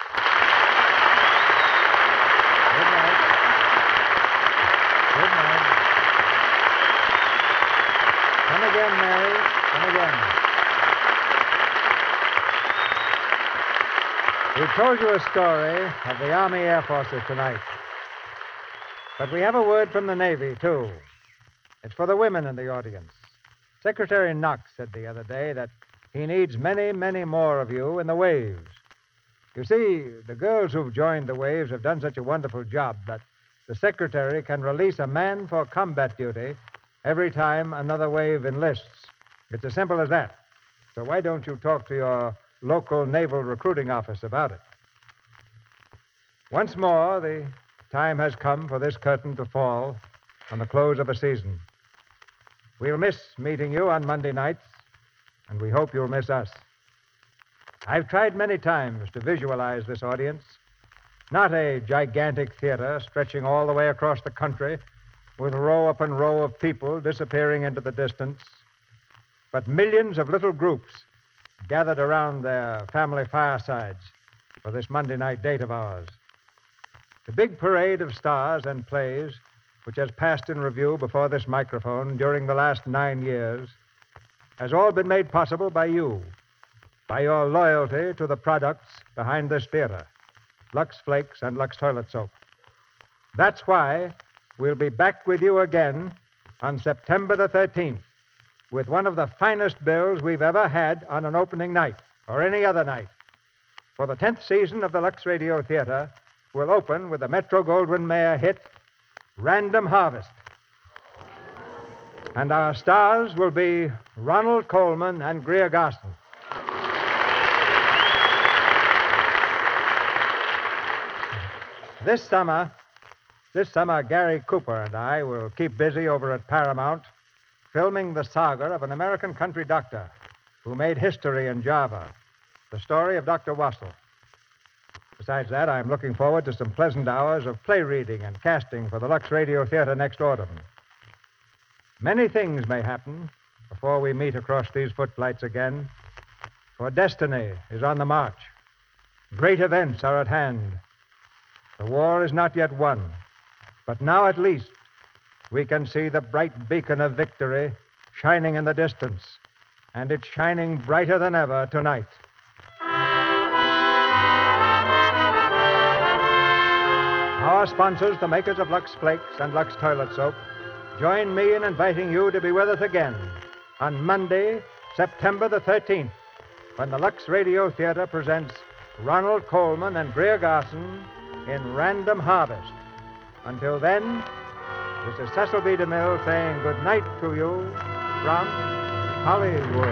[SPEAKER 2] Good night. Come again, Mary. Come again. We told you a story of the Army Air Forces tonight. But we have a word from the Navy, too. It's for the women in the audience. Secretary Knox said the other day that he needs many, many more of you in the waves. You see, the girls who've joined the waves have done such a wonderful job that the Secretary can release a man for combat duty every time another wave enlists. It's as simple as that. So why don't you talk to your local naval recruiting office about it? Once more, the time has come for this curtain to fall on the close of a season. We'll miss meeting you on Monday nights, and we hope you'll miss us. I've tried many times to visualize this audience. Not a gigantic theater stretching all the way across the country with row upon row of people disappearing into the distance, but millions of little groups gathered around their family firesides for this Monday night date of ours. The big parade of stars and plays, which has passed in review before this microphone during the last 9 years, has all been made possible by you, by your loyalty to the products behind this theater, Lux Flakes and Lux Toilet Soap. That's why we'll be back with you again on September the 13th with one of the finest bills we've ever had on an opening night or any other night. For the 10th season of the Lux Radio Theater, we'll open with the Metro-Goldwyn-Mayer hit, Random Harvest. And our stars will be Ronald Colman and Greer Garson. This summer, Gary Cooper and I will keep busy over at Paramount filming the saga of an American country doctor who made history in Java, the story of Dr. Wassel. Besides that, I'm looking forward to some pleasant hours of play reading and casting for the Lux Radio Theater next autumn. Many things may happen before we meet across these footlights again, for destiny is on the march. Great events are at hand. The war is not yet won, but now at least we can see the bright beacon of victory shining in the distance, and it's shining brighter than ever tonight. Our sponsors, the makers of Lux Flakes and Lux Toilet Soap, join me in inviting you to be with us again on Monday, September the 13th, when the Lux Radio Theater presents Ronald Colman and Greer Garson in Random Harvest. Until then, this is Cecil B. DeMille saying good night to you from Hollywood.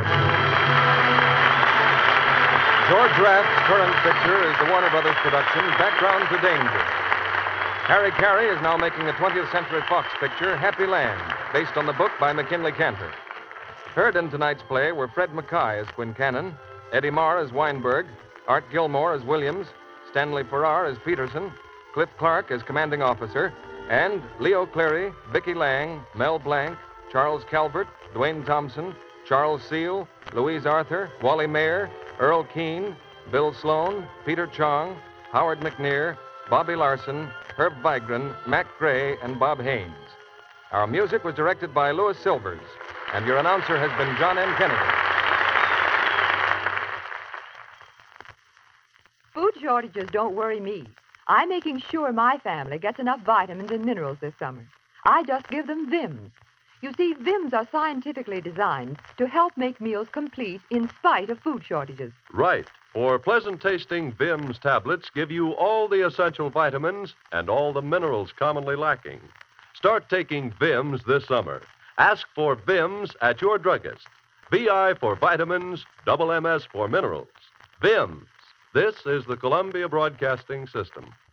[SPEAKER 1] George Raft's current picture is the Warner Brothers production, Background to Danger. Harry Carey is now making a 20th Century Fox picture, Happy Land, based on the book by McKinley Cantor. Heard in tonight's play were Fred Mackay as Quincannon, Eddie Marr as Weinberg, Art Gilmore as Williams, Stanley Farrar as Peterson, Cliff Clark as Commanding Officer, and Leo Cleary, Vicki Lang, Mel Blanc, Charles Calvert, Dwayne Thompson, Charles Seal, Louise Arthur, Wally Mayer, Earl Keane, Bill Sloan, Peter Chong, Howard McNear, Bobby Larson, Herb Vigran, Mac Gray, and Bob Haynes. Our music was directed by Louis Silvers, and your announcer has been John M. Kennedy.
[SPEAKER 19] Food shortages don't worry me. I'm making sure my family gets enough vitamins and minerals this summer. I just give them Vims. You see, Vims are scientifically designed to help make meals complete in spite of food shortages.
[SPEAKER 20] Right. For pleasant-tasting Vims tablets give you all the essential vitamins and all the minerals commonly lacking. Start taking Vims this summer. Ask for Vims at your druggist. VI for vitamins, double MS for minerals. Vims. This is the Columbia Broadcasting System.